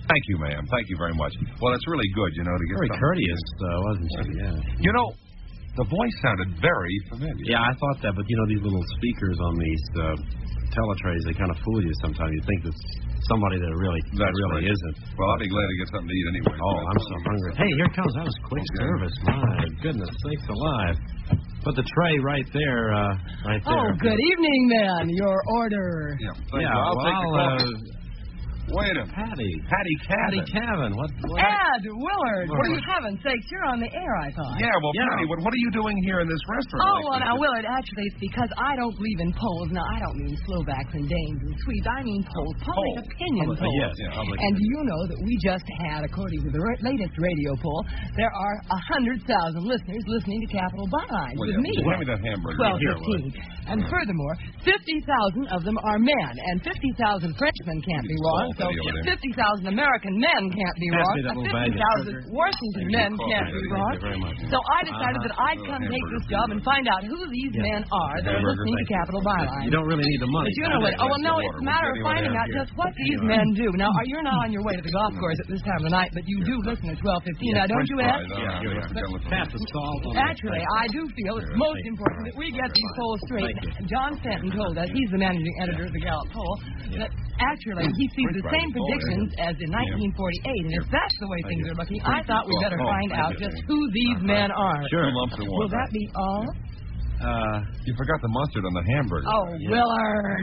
Thank you, ma'am. Thank you very much. Well, it's really good, you know, to get Very something- courteous, uh, wasn't she? Yeah. You know, the voice sounded very familiar. Yeah, I thought that, but you know, these little speakers on these uh, teletrays, they kind of fool you sometimes. You think it's somebody that really that That's really right. isn't. Well, I'll be glad to get something to eat anyway. Oh, I'm so hungry. Hey, here it comes. That was quick Okay. service. My goodness sakes alive. Put the tray right there, uh, right there. Oh, good evening, then. Your order. Yeah, thank Yeah, you. I'll well, take the uh, coffee. Wait a minute. Patty. Patty Cabin. Patty Cabin. What? what? Ed, Willard, What? for heaven's sakes, you're on the air, I thought. Yeah, well, Yeah. Patty, what, what are you doing here in this restaurant? Oh, like well, this? now, Willard, actually, it's because I don't believe in polls. Now, I don't mean Slovaks and Danes and Swedes. I mean polls, public Poll. opinion Public- polls. yes, yeah, public and do you know that we just had, according to the ra- latest radio poll, there are one hundred thousand listeners listening to Capital Byline Well, with yeah, me. Give me that hamburger. twelve Here, fifteen. And furthermore, fifty thousand of them are men, and fifty thousand Frenchmen can't be wrong, so Betty over there. fifty thousand American men can't be Pass wrong, me that and little bag fifty of thousand sugar. Washington Thank you. men Coffee, can't be Betty. wrong. Thank you very much. So I decided Uh-huh. that I'd come take Hamburger this for job you. and find out who these Yeah. men are that are Hamburger, listening to thank you. Capital Byline. You don't really need the money. But you know what? Oh, well, no, it's a matter of finding out just what these men do. Now, are- you're not on your way to the golf course at this time of the night, but you do listen at twelve fifteen. Now, don't you, Ed? Fries, uh, Yeah, yeah, yeah. yeah. Pass the salt on Actually, I do feel it's most important that we get these polls straight. John Fenton told us, he's the managing editor of the Gallup poll, that actually he sees the same predictions as in nineteen forty-eight. And if that's the way things are looking, I thought we better Oh, find thank out you. just who these men are. Sure. Two lumps of one. Will that be all? Uh, You forgot the mustard on the hamburger. Oh, Willard.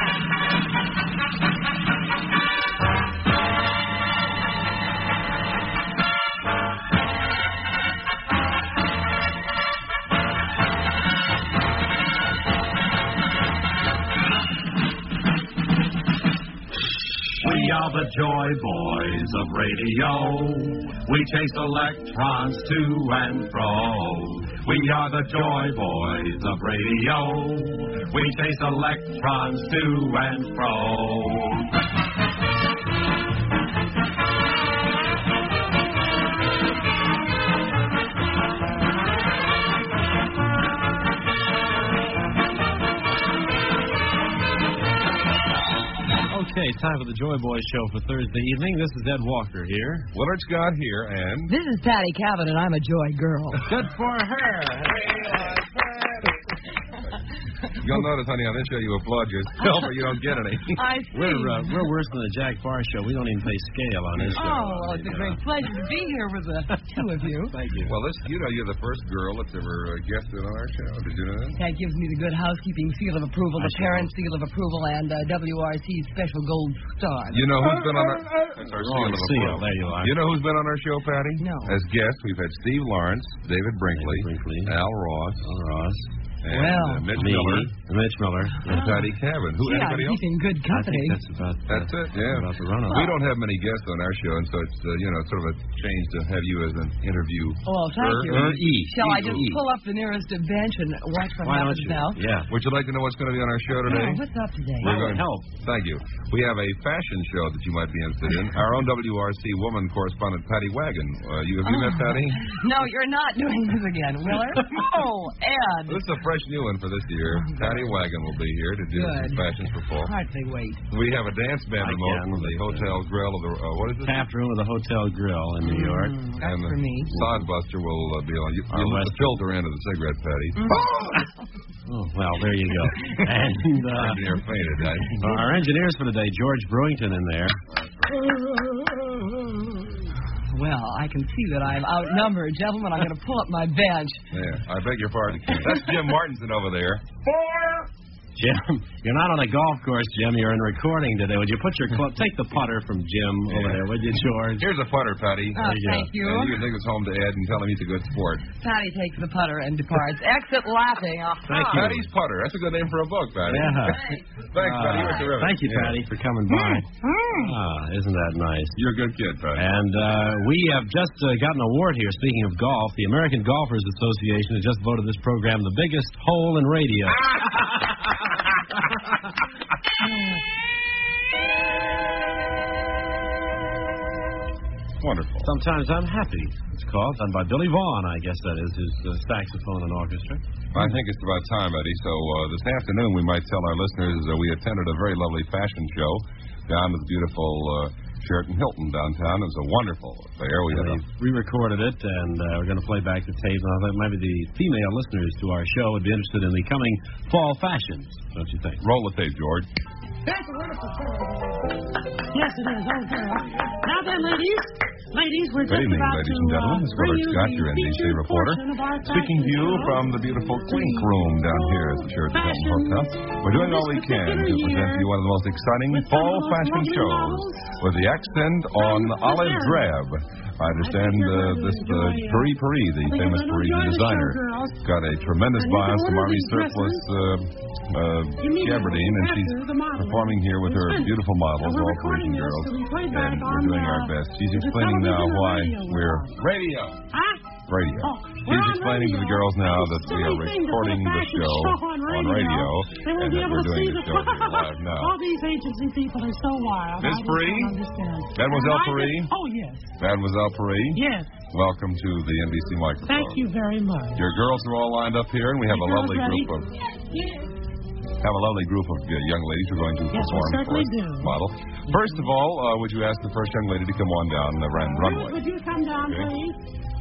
We are the Joy Boys of radio. We chase electrons to and fro. We are the Joy Boys of radio. We chase electrons to and fro. okay, time for the Joy Boys show for Thursday evening. This is Ed Walker here. Willard Scott here, and This is Patty Cabin, and I'm a joy girl. Good for her. you'll notice, honey, on this show you applaud yourself or you don't get any. I see. We're uh, we're worse than the Jack Barr show. We don't even pay scale on this show. Oh, well, it's a great pleasure to be here with the two of you. Thank you. Well, this, you know, you're the first girl that's ever uh, guested on our show. Did you know that? That gives me the good housekeeping seal of approval, the parent seal of approval, and uh, W R C's special gold star. You know who's been on our... That's our Wrong seal of seal. approval. There you are. You know who's been on our show, Patty? No. As guests, we've had Steve Lawrence, David Brinkley, Brinkley. Al Ross, Al Ross, and Well. uh, Mitch me, Miller, Mitch Miller. and Patty Cabin. Who? Gee, I'm Anybody else? keeping good I company. think that's about uh, That's it. Yeah. about the run of We don't have many guests on our show, and so it's uh, you know sort of a change to have you as an interview. Well, thank you. Er, E. Shall I E. just E. pull up the nearest bench and watch what Why don't happens you? now? Yeah. Would you like to know what's going to be on our show today? Oh, what's up today? That We're would going- help. Thank you. We have a fashion show that you might be interested in. Our own W R C woman correspondent, Patty Wagon. Uh, you, have you met Patty? No, you're not doing this again, Willard. Oh, Ed. This is a fresh new one for this year. Patty Wagon will be here to do Good. some fashions for fall. Hardly wait. We have a dance band I remote can. from the Hotel Grill of the, uh, what is it? Tap room of the Hotel Grill in New York. Mm, that's and the for me. Sodbuster will uh, be on. You, Our you lit the West- filter end of the cigarette, Patty. Oh, well, there you go. And uh, Engineer fainted. I, our engineers for today, George Brewington in there. Well, I can see that I'm outnumbered. Gentlemen, I'm going to pull up my bench. yeah, I beg your pardon. That's Jim Martinson over there. Jim, you're not on a golf course, Jim. You're in recording today. Would you put your club? Take the putter from Jim over there, would you, George? Here's a putter, Patty. Uh, thank you. And you can take this home to Ed and tell him he's a good sport. Patty takes the putter and departs. Exit laughing. Aha. Thank you. Patty's putter. That's a good name for a book, Patty. Yeah. Thanks, Patty. You were Uh, terrific. thank you, Yeah. Patty, for coming by. Ah, isn't that nice? You're a good kid, Patty. And uh, we have just uh, got an award here. Speaking of golf, the American Golfers Association has just voted this program the biggest hole in radio. Wonderful. Sometimes I'm happy. It's called, done by Billy Vaughn, I guess that is, his uh, saxophone and orchestra. I think it's about time, Eddie. So uh, this afternoon we might tell our listeners uh, we attended a very lovely fashion show down at the beautiful uh, Sheraton Hilton downtown. It was a wonderful affair. We had a We re-recorded it, and uh, we're going to play back the tape. And I thought maybe the female listeners to our show would be interested in the coming fall fashions, don't you think? Roll the tape, George. That's a wonderful story. Yes, it is. Oh, girl. Now then, ladies. Ladies, we're Good just evening, about ladies to and gentlemen. uh, This is bring Willard you Scott, the your N B C featured reporter, portion of our speaking to you fashion from the beautiful Clink Room down here at the Sheraton Hilton Hotel. We're doing all we can to present to you one of the most exciting fall fashion shows with the accent on olive drab. I understand uh, this uh, Paris Paris, the famous Parisian designer, got a tremendous buy on some Army surplus uh, uh, gabardine, and she's performing here with her beautiful models, all Parisian girls, and we're doing our best. She's explaining now why we're radio. Radio. She's explaining to the girls now that we are recording the show on radio, and that we're doing the show here live now. All these agency people are so wild. Miss I just Paris? don't understand. Mademoiselle And I Paris? just- Oh, yes. Mademoiselle Paris? Yes. Welcome to the N B C microphone. Thank you very much. Your girls are all lined up here, and we have a Your lovely girls group of have a lovely group of uh, young ladies who are going to Yes, we perform for certainly us, do. model. First of all, uh, would you ask the first young lady to come on down the run- runway? Would you come down, Okay. please?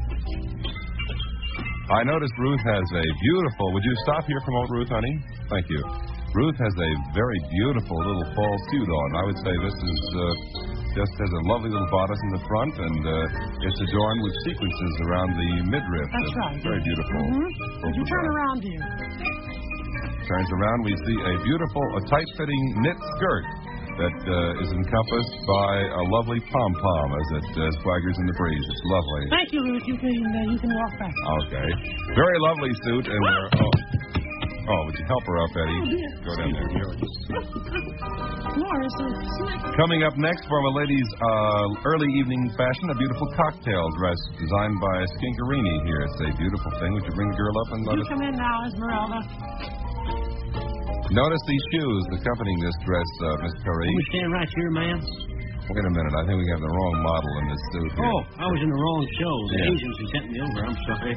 I noticed Ruth has a beautiful. Would you stop here, promote Ruth, honey? Thank you. Ruth has a very beautiful little fall suit on. I would say this is uh, just has a lovely little bodice in the front, and uh, it's adorned with sequences around the midriff. That's It's right. Very beautiful. Mm-hmm. Would you turn around, dear? Turns around, we see a beautiful, a tight-fitting knit skirt that uh, is encompassed by a lovely pom-pom as it uh, swaggers in the breeze. It's lovely. Thank you, Ruth. You can uh, you can walk back. Okay. Very lovely suit, and we're... Oh, oh would you help her up, Eddie? Go down there. Morris is slick. Coming up next from a lady's uh, early evening fashion, a beautiful cocktail dress designed by Skinkerini here. It's a beautiful thing. Would you bring the girl up and let You us... come in now, Esmeralda. Notice these shoes accompanying this dress, uh, Miss Perry. We stand right here, ma'am. Wait a minute. I think we have the wrong model in this suit here. Oh, I was in the wrong show. The Yeah. Asians who sent me over. I'm sorry.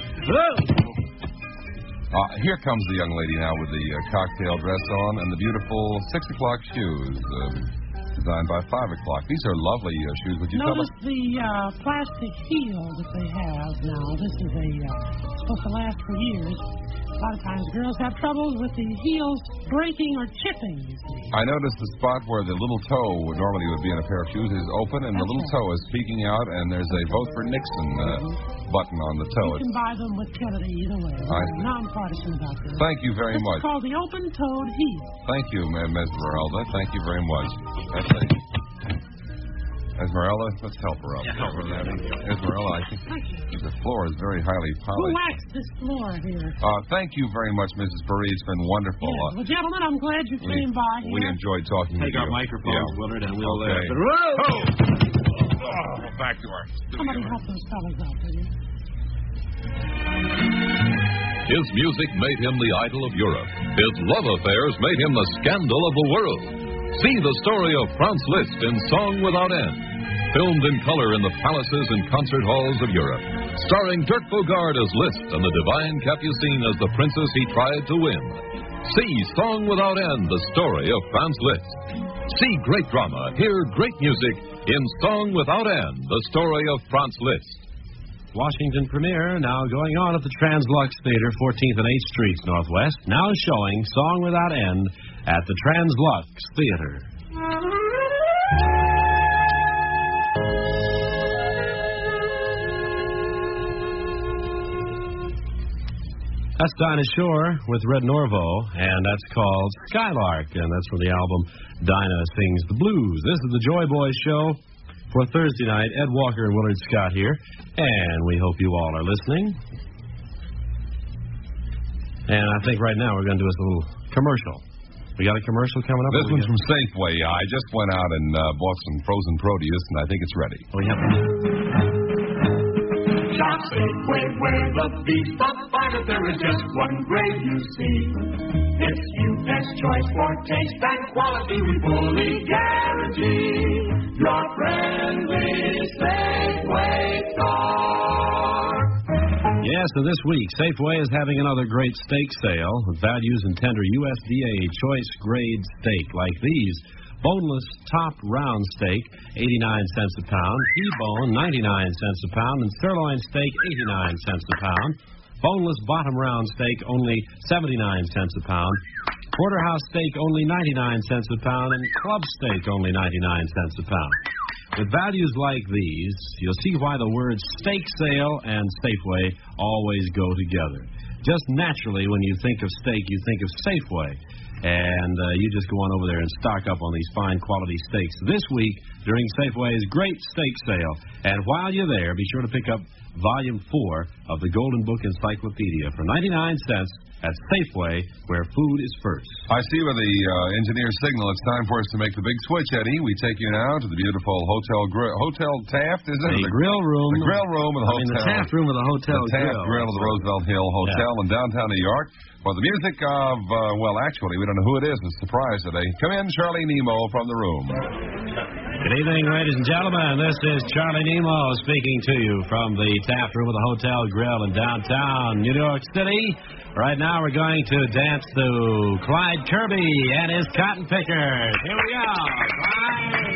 Uh, here comes the young lady now with the uh, cocktail dress on and the beautiful six o'clock shoes um, designed by five o'clock. These are lovely uh, shoes. Would you tell us? Notice the uh, plastic heel that they have now. This is a uh, supposed to last for years. A lot of times girls have troubles with the heels breaking or chipping, you see. I noticed the spot where the little toe would normally would be in a pair of shoes is open, and the little toe is peeking out, and there's a Vote for Nixon uh, button on the toe. You can buy them with Kennedy either way. I We're see. non-partisan about this. Thank you very this much. is called the open-toed heel. Thank you, Ms. Esmeralda. Thank you very much. That's a... Esmeralda, let's help her out. Yeah, help her out. Esmeralda, I think the floor is very highly Who polished. waxed this floor here? Uh, thank you very much, Missus Burry. It's been wonderful. Yes. Uh, Well, gentlemen, I'm glad you we, came by here. we enjoyed talking Take with our you. microphones, Yeah. Willard, and we'll... Okay. Uh, Whoa! Oh, back to our Somebody help those fellas out, will you? His music made him the idol of Europe. His love affairs made him the scandal of the world. See the story of Franz Liszt in Song Without End. Filmed in color in the palaces and concert halls of Europe. Starring Dirk Bogarde as Liszt and the divine Capucine as the princess he tried to win. See Song Without End, the story of Franz Liszt. See great drama, hear great music in Song Without End, the story of Franz Liszt. Washington premiere now going on at the Translux Theater, fourteenth and eighth Streets Northwest. Now showing Song Without End at the Translux Theater. That's Dinah Shore with Red Norvo, and that's called Skylark, and that's from the album Dinah Sings the Blues. This is the Joy Boys Show for Thursday night. Ed Walker and Willard Scott here, and we hope you all are listening. And I think right now we're going to do us a little commercial. We got a commercial coming up? This one's from Safeway. I just went out and uh, bought some frozen produce, and I think it's ready. We have Shop Safeway, where the beef, the fighter, there is just one grade you see. It's U S choice for taste and quality, we fully guarantee. Your friendly Safeway store. Yeah, Yes, so this week, Safeway is having another great steak sale with values in tender U S D A choice grade steak like these. Boneless top round steak, eighty-nine cents a pound. T-bone, ninety-nine cents a pound. And sirloin steak, eighty-nine cents a pound. Boneless bottom round steak, only seventy-nine cents a pound. Porterhouse steak, only ninety-nine cents a pound. And club steak, only ninety-nine cents a pound. With values like these, you'll see why the words steak sale and Safeway always go together. Just naturally, when you think of steak, you think of Safeway. And uh, you just go on over there and stock up on these fine quality steaks this week during Safeway's great steak sale. And while you're there, be sure to pick up Volume four of the Golden Book Encyclopedia for ninety-nine cents at Safeway, where food is first. I see with the uh, engineer's signal, it's time for us to make the big switch, Eddie. We take you now to the beautiful Hotel Gri- Hotel Taft, is it? The, the grill room. The grill room of the I mean, hotel. the Taft room of the hotel the Taft grill. Grill of the Roosevelt Hill Hotel Yeah. in downtown New York. For the music of, uh, well, actually, we don't know who it is. It's a surprise today. Come in, Charlie Nemo from the room. Good evening, ladies and gentlemen. This is Charlie Nemo speaking to you from the Taft Room of the Hotel Grill in downtown New York City. Right now, we're going to dance to Clyde Kirby and his Cotton Pickers. Here we go. Clyde.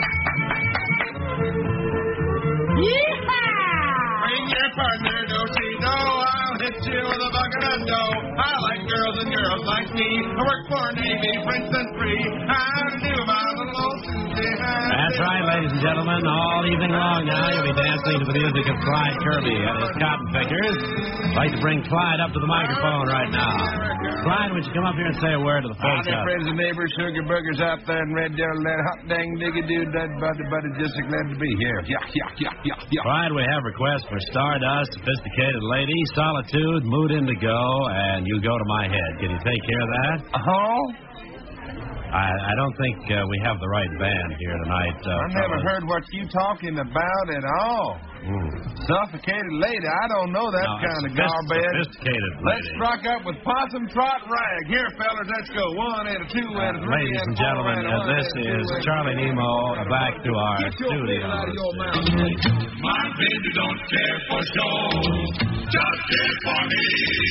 Yeehaw! Bring your partner, don't she know? I'll hit you with a bucket of dough. I like girls and girls like me. I work for Navy, Prince and Free. I'll do my little old Susie. That's right, ladies and gentlemen. All evening long now, you'll be dancing to the music of Clyde Kirby and his Cotton Pickers. I'd like to bring Clyde up to the microphone right now. Clyde, would you come up here and say a word to the folks Howdy, out friends and neighbors, sugar burgers out there in Red Deer Land. Hot dang diggy dude, that buddy buddy, just glad to be here. Yeah, yeah, yeah, yeah, yeah. Clyde, we have requests for Stardust, Sophisticated Lady, Solitude, Mood Indigo, and You Go to My Head. Can you take care of that? Oh? I, I don't think uh, we have the right band here tonight. Uh, I never fellas. heard what you talking about at all. Mm. Suffocated lady, I don't know that No, kind of sophist- garbage. Sophisticated Let's lady. rock up with Possum Trot Rag. Here, fellas, let's go. One and a two and a Uh, three ladies and and four gentlemen, and a uh, one this and a two is and a Charlie three. Nemo back to our Get your studio. fiddle out of your mouth. My baby don't care for show, just care for me.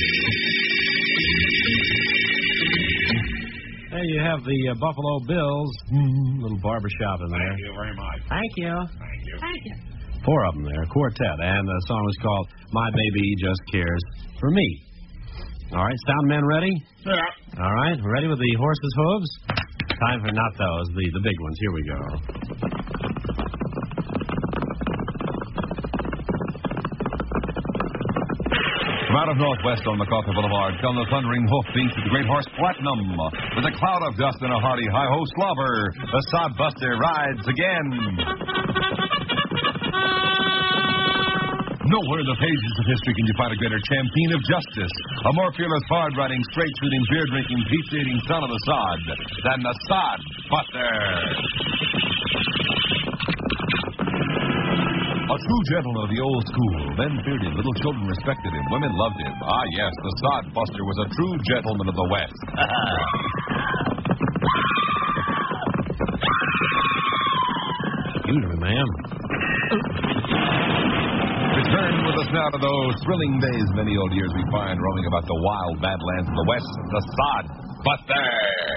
There you have the uh, Buffalo Bills, mm, little barber shop in there. Thank you very much. Thank you. Thank you. Thank you. Four of them there, a quartet, and the song was called My Baby Just Cares for Me. All right, sound men ready? Yeah. All right, ready with the horse's hooves? Time for not those, the, the big ones. Here we go. From out of Northwest on MacArthur Boulevard come the thundering hoofbeats of the great horse Platinum. With a cloud of dust and a hearty hi-ho slobber, the Sodbuster rides again. Nowhere in the pages of history can you find a greater champion of justice, a more fearless, hard-riding, straight-shooting, beer-drinking, pizza-eating son of the sod than the Sodbuster. A true gentleman of the old school. Men feared him, little children respected him, women loved him. Ah, yes, the Sodbuster was a true gentleman of the West. Excuse me, ma'am. Return with us now to those thrilling days, many old years we find roaming about the wild badlands of the West, the Sodbuster.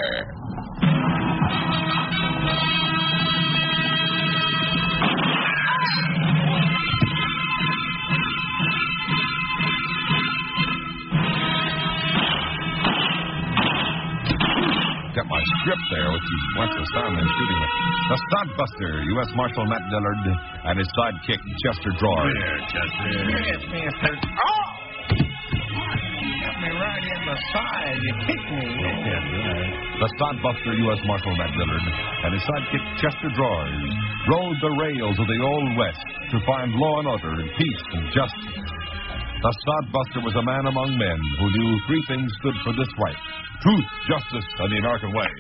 Got my script there, which you watch the sound and shooting it. The Sodbuster, U S Marshal Matt Dillard, and his sidekick, Chester Drawers. Here, Chester. Oh! You got me right in the side. You kicked me. The Sodbuster, U S Marshal Matt Dillard, and his sidekick, Chester Drawers, rode the rails of the Old West to find law and order and peace and justice. The Sodbuster was a man among men who knew three things stood for this right: truth, justice, and the American way.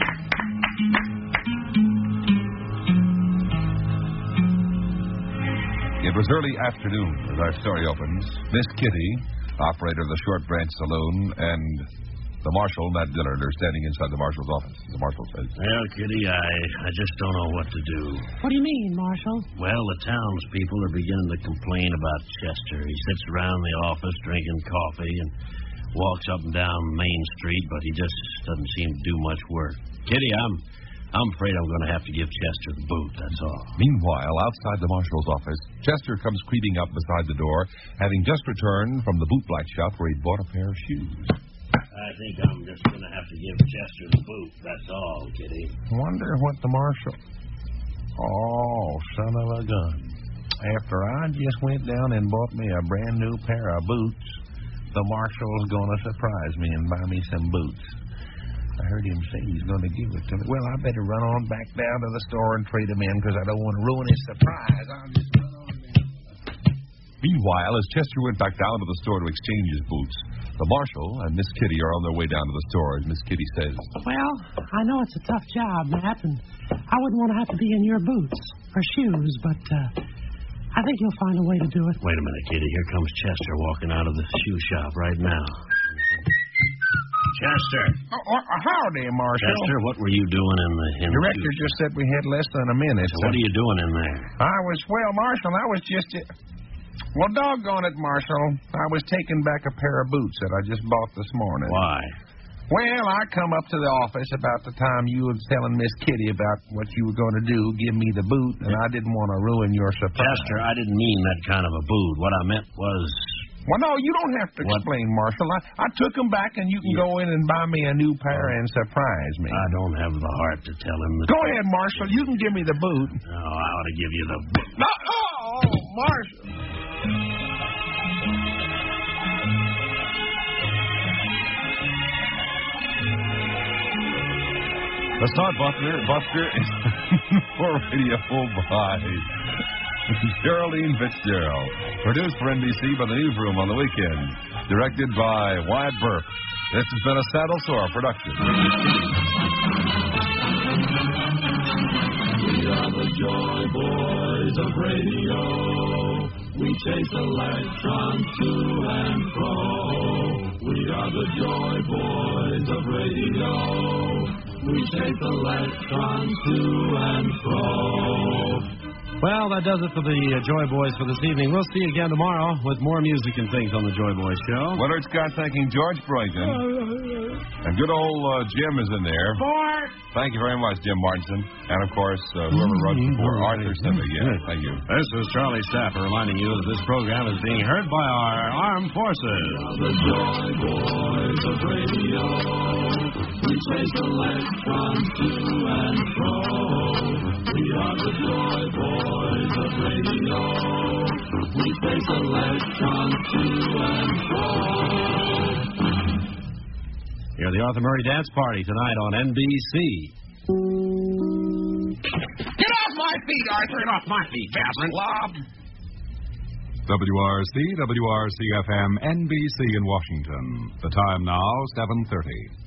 It was early afternoon as our story opens. Miss Kitty, operator of the Short Branch Saloon, and The marshal and that Dillard are standing inside the marshal's office. The marshal says, Well, Kitty, I, I just don't know what to do. What do you mean, Marshal? Well, the townspeople are beginning to complain about Chester. He sits around the office drinking coffee and walks up and down Main Street, but he just doesn't seem to do much work. Kitty, I'm I'm afraid I'm going to have to give Chester the boot, that's all. Meanwhile, outside the marshal's office, Chester comes creeping up beside the door, having just returned from the bootblack shop where he bought a pair of shoes. I think I'm just going to have to give Chester the boot, that's all, Kitty. Wonder what the marshal... Oh, son of a gun. After I just went down and bought me a brand new pair of boots, the marshal's going to surprise me and buy me some boots. I heard him say he's going to give it to me. Well, I better run on back down to the store and trade them in because I don't want to ruin his surprise. I'll just run on down. Meanwhile, as Chester went back down to the store to exchange his boots, the marshal and Miss Kitty are on their way down to the store, as Miss Kitty says, Well, I know it's a tough job, Matt, and I wouldn't want to have to be in your boots or shoes, but uh, I think you'll find a way to do it. Wait a minute, Kitty. Here comes Chester walking out of the shoe shop right now. Chester. Oh, oh, howdy, Marshal. Chester, what were you doing in the in Director the shoe just said we had less than a minute. So what are you doing in there? I was, well, Marshal, I was just... Well, doggone it, Marshal. I was taking back a pair of boots that I just bought this morning. Why? Well, I come up to the office about the time you was telling Miss Kitty about what you were going to do, give me the boot, and I didn't want to ruin your surprise. Chester, I didn't mean that kind of a boot. What I meant was... Well, no, you don't have to What? explain, Marshal. I, I took them back, and you can Yeah. go in and buy me a new pair and surprise me. I don't have the heart to tell him the Go ahead, Marshal. You can give me the boot. No, I ought to give you the boot. No, oh, Marshal. The Sod Buster, Buster is for radio by Geraldine Fitzgerald. Produced for N B C by the Newsroom on the weekend. Directed by Wyatt Burke. This has been a Saddle Sore production. We are the Joy Boys of radio. We chase electrons to and fro. We are the Joy Boys of radio. We chase electrons to and fro. Well, that does it for the uh, Joy Boys for this evening. We'll see you again tomorrow with more music and things on the Joy Boys show. Willard Scott thanking George Brayton. And good old uh, Jim is in there. Bart. Thank you very much, Jim Martinson. And, of course, uh, whoever wrote it for Arthur Simba. Yeah, thank you. This is Charlie Staffer reminding you that this program is being heard by our armed forces. The Joy Boys of radio. We chase electrons to and fro. We are the Joy Boys of radio. We chase electrons to and fro. Hear the Arthur Murray Dance Party tonight on N B C. Get off my feet, Arthur. Get off my feet, Catherine. Slob. W R C, W R C F M, N B C in Washington. The time now, seven thirty.